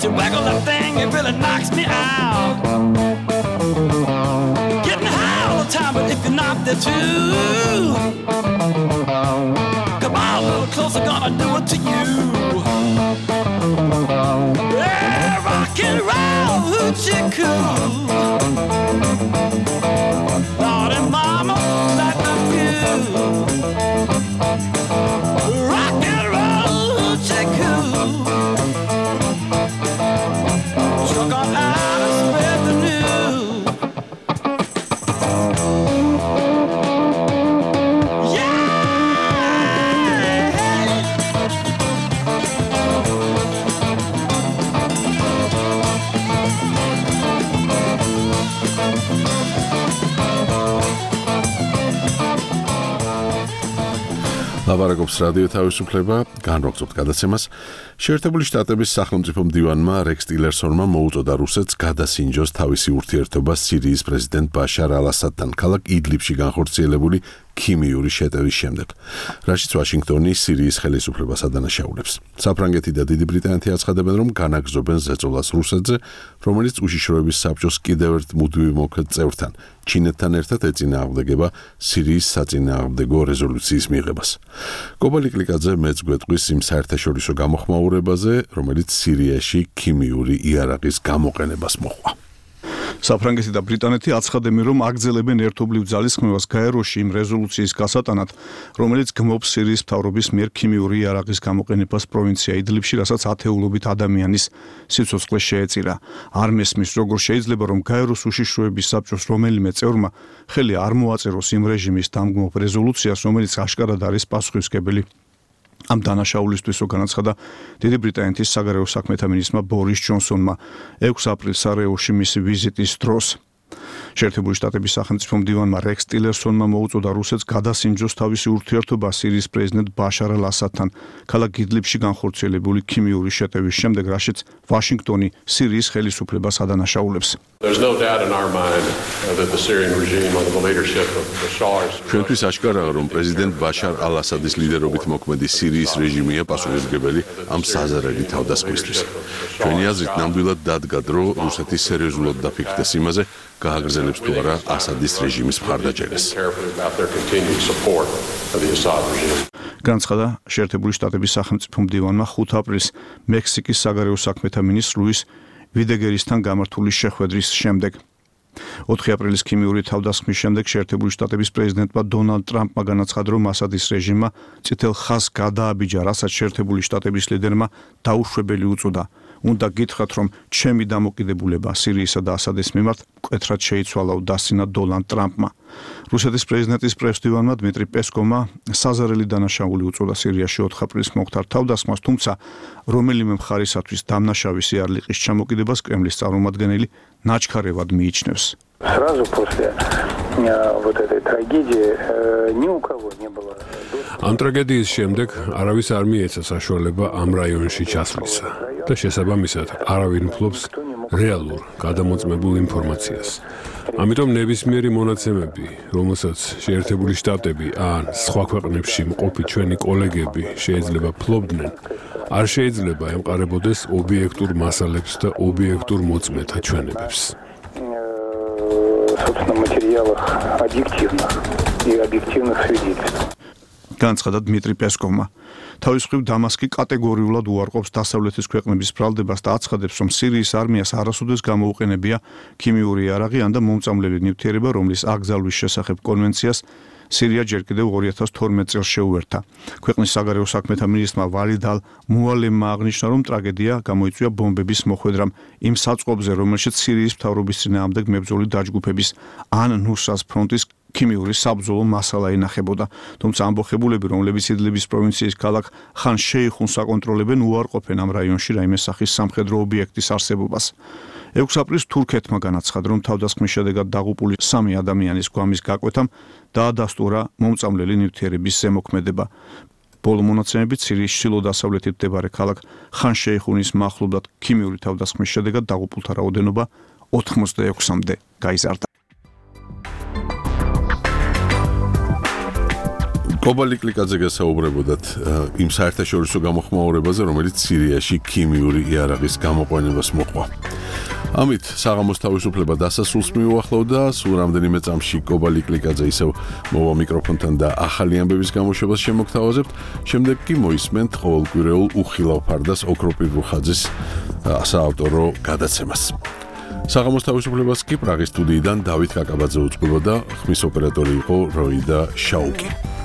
[SPEAKER 15] you waggle that thing, it really knocks me out. Getting high all the time, but if you're not there too, come on a little closer, gonna do it to you. Yeah, rock and roll, hoochie coo. Lord and mama, like the view. Rock and roll, hoochie coo. Sure gone out and spread the news.
[SPEAKER 1] ლაბარაკობს რადიო თავისუფლება, განროგწობთ გადაცემას. შეერთებული შტატების სახელმწიფო მდივანმა რექს ტილერსონმა მოუწოდა რუსეთს გადასინჯოს თავისი ურთიერთობა სირიის პრეზიდენტ ბაშარ ალ-ასადთან ქალაქ იდლიბში განხორციელებული ქიმიური შეტევის შემდეგ, რაშიც ვაშინგტონი სირიის ხელისუფლებას ადანაშაულებს. საფრანგეთი და დიდი ბრიტანეთი აცხადებენ, რომ განაგრძობენ ზეწოლას რუსეთზე, რომელიც უშიშროების საბჭოს კიდევ ერთ მუდმივ მოქმედ წევრთან, ჩინეთთან ერთად ეწინააღმდეგება სირიის საწინააღმდეგო რეზოლუციის მიღებას. კობალი კლიკაძე მეც გვეტყვის იმ საერთაშორისო გამოხმაურებაზე, რომელიც სირიაში ქიმიური იარაღის გამოყენებას მოჰყვა.
[SPEAKER 6] საფრანგეთი და ბრიტანეთი აცხადებენ, რომ აგრძელებენ ერთობლივ ძალისხმევას გაეროში იმ რეზოლუციის გასატანად, რომელიც გმობს სირიის მთავრობის მიერ ქიმიური იარაღის გამოყენებას პროვინცია იდლიბში, რასაც ათეულობით ადამიანის სიცოცხლე შეეწირა. არ მესმის, როგორ შეიძლება, რომ გაეროს უშიშროების საბჭოს რომელიმე წევრმა ხელი არ მოაწეროს იმ რეჟიმის დამგმობ რეზოლუციას, რომელიც აშკარად არის პასუხისმგებელი ამ დანაშაულისთვისო განაცხადა დიდი ბრიტანეთის საგარეო საქმეთა მინისტრმა ბორის ჯონსონმა ექვსი აპრილს სარაევოში მისი ვიზიტის დროს. შეერთებული შტატების სახელმწიფო მდივანმა რექს ტილერსონმა მოუწოდა რუსეთს გადასინჯოს თავისი ურთიერთობა სირიის პრეზიდენტ ბაშარ ალ-ასადთან ქალაქ იდლიბში განხორციელებული ქიმიური შეტევის შემდეგ, რაშიც ვაშინგტონი სირიის ხელისუფლებას ადანაშაულებს.
[SPEAKER 1] ჩვენთვის აშკარაა, რომ პრეზიდენტ ბაშარ ალ-ასადის ლიდერობით მოქმედი სირიის რეჟიმია პასუხისმგებელი ამ საზარელი თავდასხმისთვის. ჩვენი აზრით, ნამდვილად დადგა დრო რუსეთი სერიოზულად დაფიქრდეს იმაზე, გააგრძელებს თუ არა ასადის რეჟიმის მხარდაჭერას.
[SPEAKER 6] განაცხადა შეერთებული შტატების სახელმწიფო მდივანმა ხუთი აპრილს მექსიკის საგარეო საქმეთა მინისტრ ლუის ვიდეგერისთან გამართული შეხვედრის შემდეგ. ოთხი აპრილის ქიმიური თავდასხმის შემდეგ შეერთებული შტატების პრეზიდენტმა დონალდ ტრამპმა განაცხადა, რომ ასადის რეჟიმმა წითელ ხაზს გადააბიჯა, რასაც შეერთებული შტატების ლიდერმა დაუშვებელი უწოდა. უნდა გითხრათ, რომ ჩემი დამოკიდებულება სირიისა და ასადის მიმართ მკვეთრად შეიცვალა, დასცინა დონალდ ტრამპმა. რუსეთის პრეზიდენტის პრესდივანმა დმიტრი პესკოვმა საზარელი დანაშაული უწოდა სირიაში ოთხი აპრილის მოხდარ თავდასხმას, თუმცა რომელიმე მხარისათვის დამნაშავის იარლიყის ჩამოკიდებას კრემლის წარმომადგენელი ნაჩქარევად მიიჩნევს.
[SPEAKER 16] Сразу после вот этой трагедии ни у кого не было.
[SPEAKER 17] Ამ ტრაგედიის შემდეგ არავის არ მიეცა საშუალება ამ რაიონში ჩასვლისა და შესაბამისად არავინ ფლობს რეალურ გადამოწმებულ ინფორმაციას. ამიტომ ნებისმიერი მონაცემები, რომელსაც შეერთებული შტატები ან სხვა ქვეყნებში მყოფი ჩვენი კოლეგები შეიძლება ფლობდნენ, არ შეიძლება ემყარებოდეს ობიექტურ მასალებს და ობიექტურ მოწმეთა ჩვენებებს.
[SPEAKER 16] собственно, материалах объективных и объективных свидетельств.
[SPEAKER 6] განაცხადა დმიტრი პესკოვმა. თავის მხრივ დამასკი კატეგორიულად უარყოფს დასავლეთის ქვეყნების ბრალდებას და აცხადებს, რომ სირიის არმიას არასოდეს გამოუყენებია ქიმიური იარაღი ან და მომწამლელი ნივთიერება, რომლის აკრძალვის შესახებ კონვენციას სირია ჯერ კიდევ ორი ათას თორმეტ წელს შეუერთა. ქვეყნის საგარეო საქმეთა მინისტრმა ვალიდ ალ მუალემმა აღნიშნა, რომ ტრაგედია გამოიწვია ბომბების მოხვედრამ იმ საწყობზე, რომელშიც სირიის მთავრობის წინააღმდეგ მებრძოლი დაჯგუფების ან ნუსრას ფრონტის ქიმიური საბრძოლო მასალა ინახებოდა. თუმცა ამბოხებულები, რომლებიც იდლიბის პროვინციის ქალაქ ხან შეიხუნს აკონტროლებენ, უარყოფენ ამ რაიონში რაიმე სახის სამხედრო ობიექტის არსებობას. ექვსი აპრილს თურქეთმა განაცხადა, რომ თავდასხმის შედეგად დაღუპული სამი ადამიანის გვამის გაკვეთამ დაადასტურა მომწამლელი ნივთიერების ზემოქმედება. ბოლო მონაცემებით სირიის ჩრდილო-დასავლეთით მდებარე ქალაქ ხან შეიხუნის მახლობლად ქიმიური თავდასხმის შედეგად დაღუპულთა რაოდენობა ოთხმოცდაექვსამდე გაიზარდა.
[SPEAKER 1] კობა ლიკლიკაძე გასაუბრებოდათ იმ საერთაშორისო გამოხმაურებაზე, რომელიც სირიაში ქიმიური იარაღის გამოყენებას მოყვა. ამით საღამოს თავისუფლება დასასრულს მიუახლოვდა, სულ რამდენიმე წამში კობა ლიკლიკაძე ისევ მოვა მიკროფონთან და ახალი ამბების გამოშვებას შემოგთავაზებთ. შემდეგ კი მოისმენთ ყოველკვირეულ უხილავ ფარდას ოქროპირ რუხაძის საავტორო გადაცემას. საღამოს თავისუფლებას კი პრაღის სტუდიიდან დავით კაკაბაძე უძღვებოდა, ხმის ოპერატორი იყო როიდა შაუკი.